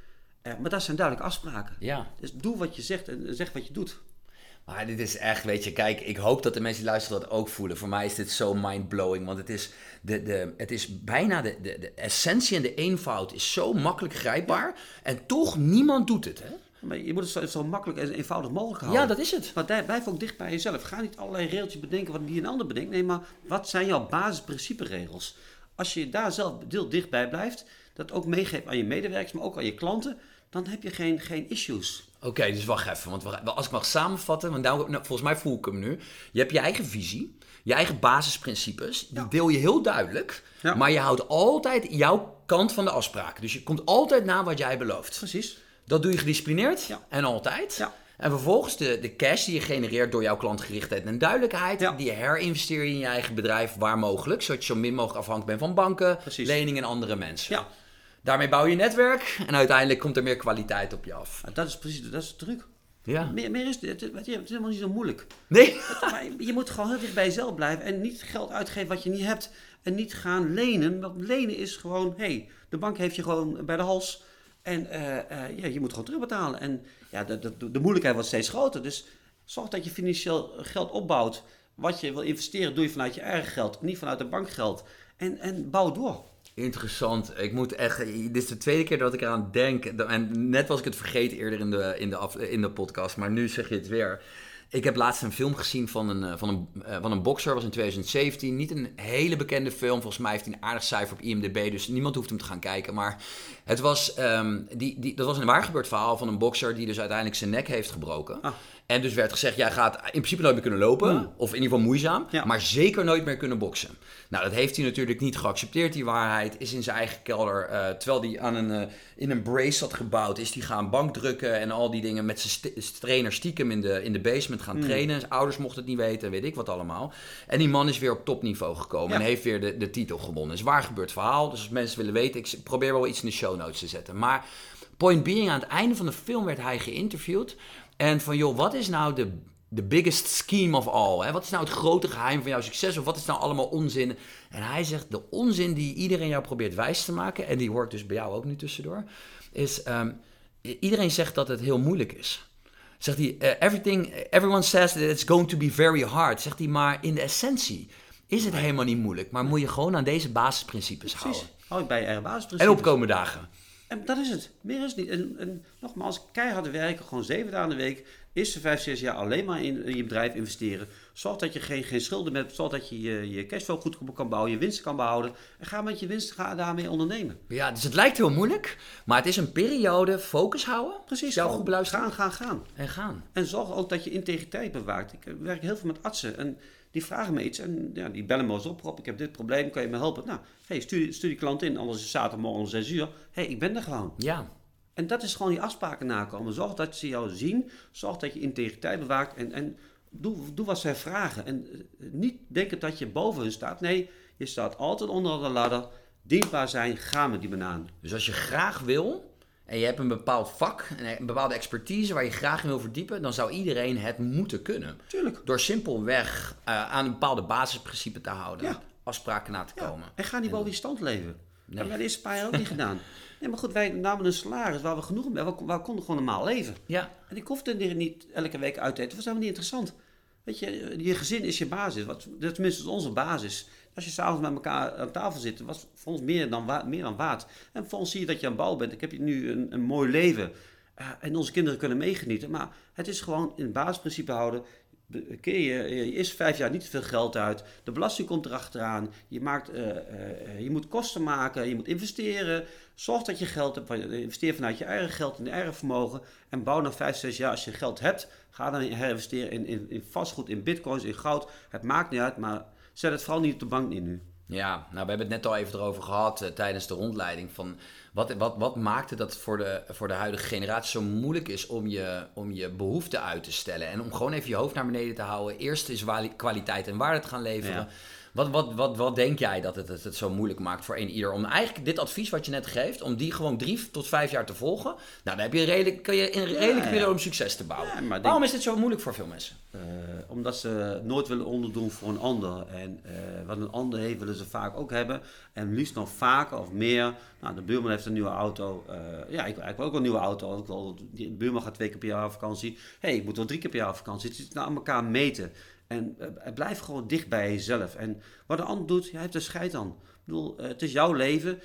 Maar dat zijn duidelijke afspraken. Ja. Dus doe wat je zegt en zeg wat je doet. Maar dit is echt, weet je, kijk, ik hoop dat de mensen die luisteren dat ook voelen. Voor mij is dit zo mindblowing, want het is bijna de essentie en de eenvoud is zo makkelijk grijpbaar. En toch, niemand doet het, hè? Maar je moet het zo makkelijk en eenvoudig mogelijk houden. Ja, dat is het. Maar blijf ook dicht bij jezelf. Ga niet allerlei regeltjes bedenken wat die een ander bedenkt. Nee, maar wat zijn jouw basisprinciperegels? Als je daar zelf heel dichtbij blijft, dat ook meegeeft aan je medewerkers, maar ook aan je klanten, dan heb je geen issues. Oké, dus wacht even. Want als ik mag samenvatten, want volgens mij voel ik hem nu. Je hebt je eigen visie, je eigen basisprincipes. Die deel je heel duidelijk. Ja. Maar je houdt altijd jouw kant van de afspraken. Dus je komt altijd na wat jij belooft. Precies. Dat doe je gedisciplineerd en altijd. Ja. En vervolgens de cash die je genereert door jouw klantgerichtheid en duidelijkheid, die herinvesteer je in je eigen bedrijf waar mogelijk. Zodat je zo min mogelijk afhankelijk bent van banken, leningen en andere mensen. Ja. Daarmee bouw je netwerk en uiteindelijk komt er meer kwaliteit op je af. Dat is precies, dat is de truc. Ja. Meer is het is helemaal niet zo moeilijk. Nee. Maar je moet gewoon heel dicht bij jezelf blijven en niet geld uitgeven wat je niet hebt. En niet gaan lenen, want lenen is gewoon, de bank heeft je gewoon bij de hals. En je moet gewoon terugbetalen. En ja, de moeilijkheid wordt steeds groter. Dus zorg dat je financieel geld opbouwt. Wat je wil investeren, doe je vanuit je eigen geld. Niet vanuit de bankgeld. En bouw door. Interessant. Ik moet echt... Dit is de tweede keer dat ik eraan denk. En net was ik het vergeten eerder in de podcast. Maar nu zeg je het weer. Ik heb laatst een film gezien van een bokser. Was in 2017. Niet een hele bekende film. Volgens mij heeft hij een aardig cijfer op IMDb. Dus niemand hoeft hem te gaan kijken. Maar het was, dat was een waar gebeurd verhaal van een bokser die dus uiteindelijk zijn nek heeft gebroken. En dus werd gezegd, jij gaat in principe nooit meer kunnen lopen. Of in ieder geval moeizaam. Ja. Maar zeker nooit meer kunnen boksen. Nou, dat heeft hij natuurlijk niet geaccepteerd, die waarheid. Is in zijn eigen kelder, terwijl hij in een brace had gebouwd, is hij gaan bankdrukken en al die dingen met zijn trainer stiekem in de basement gaan trainen. Zijn ouders mochten het niet weten, weet ik wat allemaal. En die man is weer op topniveau gekomen en heeft weer de titel gewonnen. Is waar gebeurd verhaal. Dus als mensen willen weten, ik probeer wel iets in de show notes te zetten. Maar point being, aan het einde van de film werd hij geïnterviewd. En van, joh, wat is nou de biggest scheme of all? Hè? Wat is nou het grote geheim van jouw succes? Of wat is nou allemaal onzin? En hij zegt, de onzin die iedereen jou probeert wijs te maken, en die hoor ik dus bij jou ook nu tussendoor, is, iedereen zegt dat het heel moeilijk is. Zegt hij, everyone says that it's going to be very hard. Zegt hij, maar in de essentie is het helemaal niet moeilijk. Maar moet je gewoon aan deze basisprincipes houden. Hou je bij je eigen basisprincipes. En opkomen dagen. En dat is het. Meer is het niet. En nogmaals, keihard werken, gewoon 7 dagen in de week. Eerste 5, 6 jaar alleen maar in je bedrijf investeren. Zorg dat je geen schulden hebt. Zorg dat je je cashflow goed kan bouwen, je winst kan behouden. En ga met je winst daarmee ondernemen. Ja, dus het lijkt heel moeilijk, maar het is een periode focus houden. Precies. Jou goed beluisteren. Gaan. En gaan. En zorg ook dat je integriteit bewaart. Ik werk heel veel met artsen en die vragen me iets. En ja, die bellen me eens op. Rob, ik heb dit probleem, kan je me helpen? Nou, stuur die klant in, anders is zaterdagmorgen om 6 uur. Ik ben er gewoon. Ja. En dat is gewoon die afspraken nakomen. Zorg dat ze jou zien. Zorg dat je integriteit bewaakt. En doe wat zij vragen. En niet denken dat je boven hun staat. Nee, je staat altijd onder de ladder. Dienstbaar zijn, ga met die banaan. Dus als je graag wil en je hebt een bepaald vak, een bepaalde expertise waar je graag in wil verdiepen, dan zou iedereen het moeten kunnen. Tuurlijk. Door simpelweg aan een bepaalde basisprincipe te houden. Ja. Afspraken na te komen. En ga niet boven je stand leven. Nee. Dat hebben wij de eerste paar jaar ook niet gedaan. Nee, maar goed, wij namen een salaris waar we genoeg mee hebben. We konden gewoon normaal leven. Ja. En ik hoefde er niet elke week uit te eten. Dat was helemaal niet interessant. Weet je gezin is je basis. Tenminste, onze basis. Als je s'avonds met elkaar aan tafel zit, was voor ons meer dan waard. En voor ons zie je dat je aan het bouwen bent. Ik heb nu een mooi leven. En onze kinderen kunnen meegenieten. Maar het is gewoon in het basisprincipe houden. Keer je eerst 5 jaar niet te veel geld uit. De belasting komt erachteraan. Je moet kosten maken. Je moet investeren. Zorg dat je geld hebt. Investeer vanuit je eigen geld in je eigen vermogen. En bouw na 5, 6 jaar als je geld hebt. Ga dan herinvesteren in vastgoed, in bitcoins, in goud. Het maakt niet uit, maar zet het vooral niet op de bank in nu. Ja, nou we hebben het net al even erover gehad tijdens de rondleiding. Van wat maakte dat voor de huidige generatie zo moeilijk is om je behoeften uit te stellen. En om gewoon even je hoofd naar beneden te houden. Eerst is kwaliteit en waarde te gaan leveren. Ja. Wat denk jij dat het zo moeilijk maakt voor ieder om eigenlijk dit advies wat je net geeft, om die gewoon 3 tot 5 jaar te volgen? Nou, dan heb je kun je in een redelijke periode om succes te bouwen. Ja, waarom is dit zo moeilijk voor veel mensen? Omdat ze nooit willen onderdoen voor een ander. En wat een ander heeft, willen ze vaak ook hebben. En liefst nog vaker of meer. Nou, de buurman heeft een nieuwe auto. Ik wil ook een nieuwe auto. De buurman gaat 2 keer per jaar op vakantie. Ik moet wel 3 keer per jaar op vakantie. Het is naar elkaar meten. En blijf gewoon dicht bij jezelf. En wat een ander doet, hij heeft er scheid aan. Ik bedoel, het is jouw leven.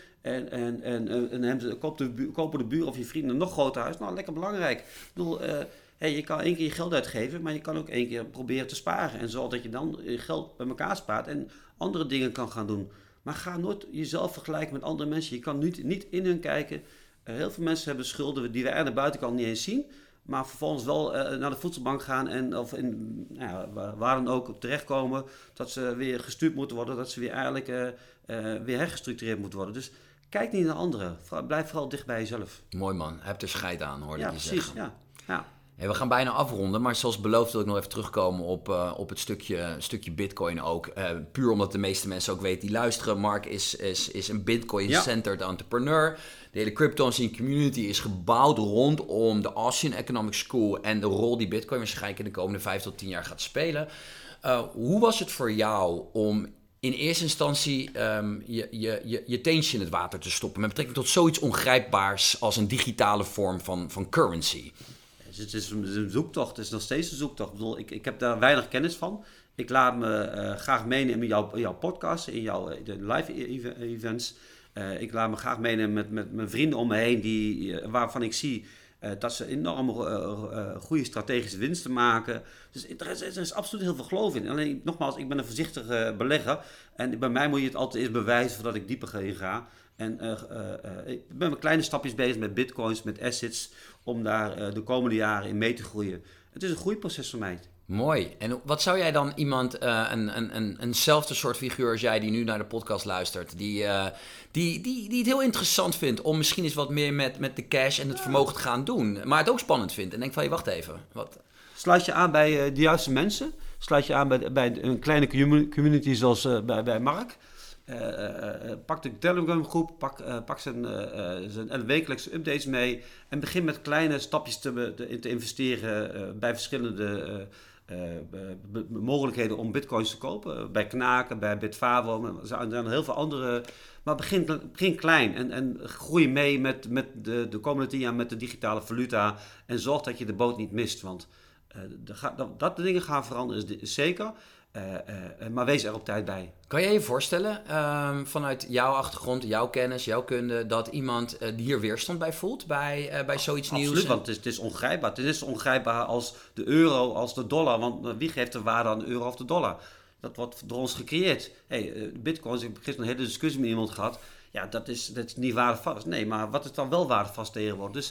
En kopen de buren of je vrienden een nog groter huis. Nou, lekker belangrijk. Ik bedoel, je kan 1 keer je geld uitgeven, maar je kan ook 1 keer proberen te sparen. En zodat je dan je geld bij elkaar spaart en andere dingen kan gaan doen. Maar ga nooit jezelf vergelijken met andere mensen. Je kan niet in hun kijken. Heel veel mensen hebben schulden die we aan de buitenkant niet eens zien. Maar vervolgens wel naar de voedselbank gaan waar dan ook terechtkomen. Dat ze weer gestuurd moeten worden. Dat ze weer eigenlijk weer hergestructureerd moeten worden. Dus kijk niet naar anderen. Blijf vooral dicht bij jezelf. Mooi man. Heb er scheid aan, hoorde ik je precies, zeggen. Ja. Hey, we gaan bijna afronden, maar zoals beloofd wil ik nog even terugkomen op het stukje Bitcoin ook. Puur omdat de meeste mensen ook weten die luisteren. Mark is een Bitcoin-centered entrepreneur. De hele crypto-scene community is gebouwd rondom de Austin Economic School en de rol die Bitcoin waarschijnlijk in de komende 5 tot 10 jaar gaat spelen. Hoe was het voor jou om in eerste instantie je teentje in het water te stoppen met betrekking tot zoiets ongrijpbaars als een digitale vorm van currency? Het is een zoektocht, het is nog steeds een zoektocht. Ik bedoel, ik heb daar weinig kennis van. Ik laat me graag meenemen in jouw podcast, in jouw live events. Ik laat me graag meenemen met mijn vrienden om me heen, waarvan ik zie dat ze enorm goede strategische winsten maken. Dus er is absoluut heel veel geloof in. Alleen, nogmaals, ik ben een voorzichtige belegger. En bij mij moet je het altijd eerst bewijzen voordat ik dieper in ga. En ik ben met kleine stapjes bezig met bitcoins, met assets, om daar de komende jaren in mee te groeien. Het is een groeiproces voor mij. Mooi. En wat zou jij dan iemand, eenzelfde soort figuur als jij die nu naar de podcast luistert, die het heel interessant vindt om misschien eens wat meer met de cash en het vermogen te gaan doen, maar het ook spannend vindt en denkt van, wacht even. Sluit je aan bij de juiste mensen. Sluit je aan bij een kleine community zoals bij Mark. Pak de Telegram groep, pak zijn wekelijkse updates mee en begin met kleine stapjes te investeren bij verschillende mogelijkheden om bitcoins te kopen. Bij Knaken, bij Bitfavo, er zijn heel veel andere. Maar begin klein en groei mee met de komende 10 jaar met de digitale valuta en zorg dat je de boot niet mist, want dat de dingen gaan veranderen is zeker. Maar wees er op tijd bij. Kan je je voorstellen, vanuit jouw achtergrond, jouw kennis, jouw kunde, dat iemand hier weerstand bij voelt bij zoiets nieuws? Absoluut, want het is ongrijpbaar. Het is ongrijpbaar als de euro, als de dollar. Want wie geeft de waarde aan de euro of de dollar? Dat wordt door ons gecreëerd. Bitcoins, ik heb gisteren een hele discussie met iemand gehad. Ja, dat is niet waardevast. Nee, maar wat is dan wel waardevast tegenwoordig? Dus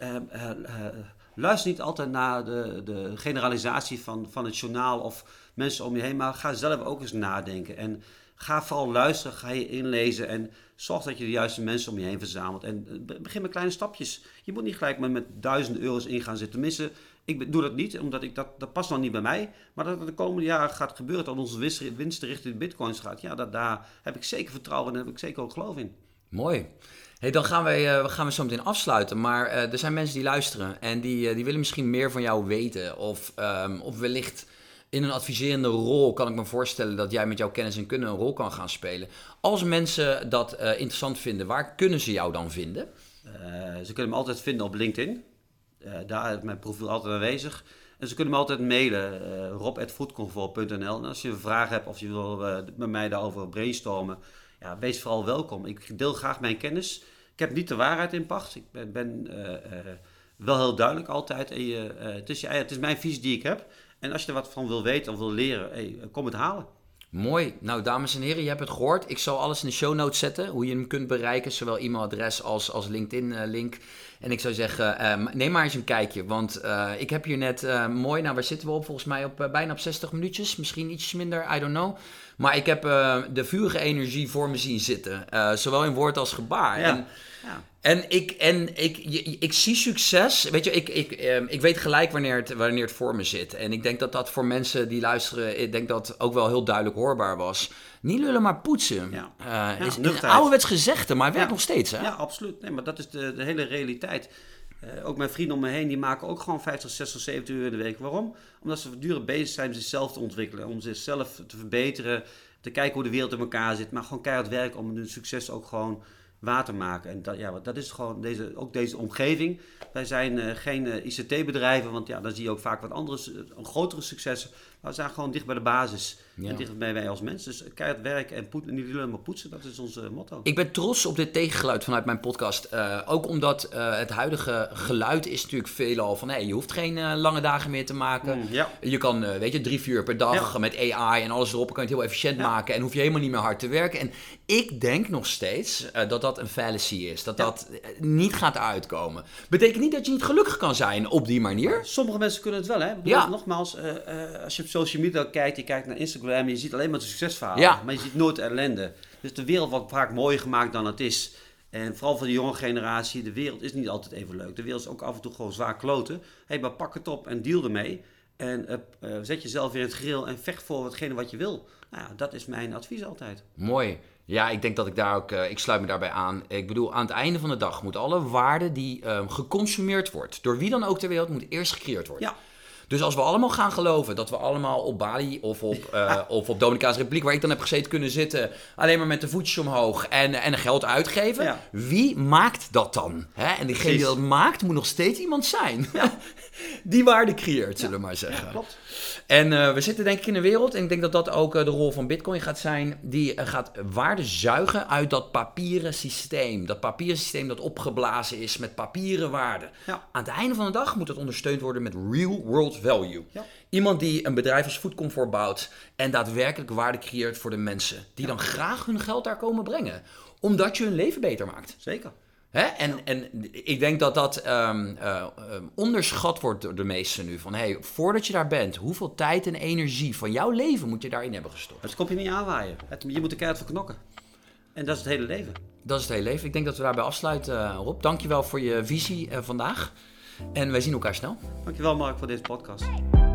luister niet altijd naar de generalisatie van het journaal of mensen om je heen, maar ga zelf ook eens nadenken. En ga vooral luisteren, ga je inlezen en zorg dat je de juiste mensen om je heen verzamelt. En begin met kleine stapjes. Je moet niet gelijk met 1000 euro's in gaan zitten. Tenminste, ik doe dat niet, omdat dat past nog niet bij mij. Maar dat het de komende jaren gaat gebeuren, dat onze winsten richting de bitcoins gaat. Ja, daar heb ik zeker vertrouwen en daar heb ik zeker ook geloof in. Mooi. Hey, dan gaan we zo meteen afsluiten. Maar er zijn mensen die luisteren en die willen misschien meer van jou weten. Of wellicht in een adviserende rol kan ik me voorstellen dat jij met jouw kennis en kunde een rol kan gaan spelen. Als mensen dat interessant vinden, waar kunnen ze jou dan vinden? Ze kunnen me altijd vinden op LinkedIn. Daar is mijn profiel altijd aanwezig. En ze kunnen me altijd mailen, rob@foodcomfort.nl. En als je een vraag hebt of je wil met mij daarover brainstormen, ja, wees vooral welkom. Ik deel graag mijn kennis. Ik heb niet de waarheid in pacht. Ik ben wel heel duidelijk altijd. Het is mijn visie die ik heb. En als je er wat van wil weten of wil leren, kom het halen. Mooi. Nou, dames en heren, je hebt het gehoord. Ik zal alles in de show notes zetten. Hoe je hem kunt bereiken, zowel e-mailadres als LinkedIn-link. En ik zou zeggen, neem maar eens een kijkje. Want ik heb hier net mooi, waar zitten we op? Volgens mij bijna op 60 minuutjes. Misschien iets minder, I don't know. Maar ik heb de vurige energie voor me zien zitten. Zowel in woord als gebaar. Ja. En ik zie succes. Weet je, ik weet gelijk wanneer het voor me zit. En ik denk dat voor mensen die luisteren, ik denk dat ook wel heel duidelijk hoorbaar was. Niet lullen, maar poetsen. Is een ouderwets gezegde, maar het werkt nog steeds. Hè? Ja, absoluut. Nee, maar dat is de hele realiteit. Ook mijn vrienden om me heen, die maken ook gewoon 50, 60, 70 uur in de week. Waarom? Omdat ze voortdurend bezig zijn om zichzelf te ontwikkelen. Om zichzelf te verbeteren. Te kijken hoe de wereld in elkaar zit. Maar gewoon keihard werken om hun succes ook gewoon waar te maken. En dat is gewoon deze omgeving. Wij zijn geen ICT-bedrijven, want dan zie je ook vaak wat andere, grotere successen. Maar we zijn gewoon dicht bij de basis. Ja. En dicht bij wij als mensen. Dus keihard werken en niet alleen maar poetsen, dat is ons motto. Ik ben trots op dit tegengeluid vanuit mijn podcast. Ook omdat het huidige geluid is natuurlijk veelal van... je hoeft geen lange dagen meer te maken. Je kan, 3-4 uur per dag met AI en alles erop. Kan je het heel efficiënt maken en hoef je helemaal niet meer hard te werken. En ik denk nog steeds dat een fallacy is. Dat niet gaat uitkomen. Betekent niet dat je niet gelukkig kan zijn op die manier. Sommige mensen kunnen het wel, hè? Nogmaals, als je op social media kijkt, je kijkt naar Instagram, je ziet alleen maar de succesverhalen, maar je ziet nooit ellende. Dus de wereld wordt vaak mooier gemaakt dan het is. En vooral voor de jonge generatie, de wereld is niet altijd even leuk. De wereld is ook af en toe gewoon zwaar kloten. Maar pak het op en deal ermee. En zet jezelf weer in het grill en vecht voor hetgene wat je wil. Nou, dat is mijn advies altijd. Mooi. Ja, ik denk dat ik daar ook, ik sluit me daarbij aan. Ik bedoel, aan het einde van de dag moet alle waarde die geconsumeerd wordt, door wie dan ook ter wereld, moet eerst gecreëerd worden. Ja. Dus als we allemaal gaan geloven dat we allemaal op Bali of op Dominicaanse Republiek, waar ik dan heb gezeten, kunnen zitten, alleen maar met de voetjes omhoog en geld uitgeven. Ja. Wie maakt dat dan? Hè? En diegene die dat maakt, moet nog steeds iemand zijn. Ja. Die waarde creëert, zullen we maar zeggen. Ja, klopt. En we zitten denk ik in een wereld, en ik denk dat dat ook de rol van Bitcoin gaat zijn, die gaat waarde zuigen uit dat papieren systeem. Dat papieren systeem dat opgeblazen is met papieren waarden. Ja. Aan het einde van de dag moet het ondersteund worden met real world value. Ja. Iemand die een bedrijf als Foodcomfort bouwt en daadwerkelijk waarde creëert voor de mensen. Die dan graag hun geld daar komen brengen. Omdat je hun leven beter maakt. Zeker. Hè? En ik denk dat onderschat wordt door de meesten nu. Van voordat je daar bent, hoeveel tijd en energie van jouw leven moet je daarin hebben gestopt? Het komt je niet aanwaaien. Je moet er keihard voor knokken. En dat is het hele leven. Dat is het hele leven. Ik denk dat we daarbij afsluiten, Rob. Dankjewel voor je visie vandaag. En wij zien elkaar snel. Dankjewel, Mark, voor deze podcast.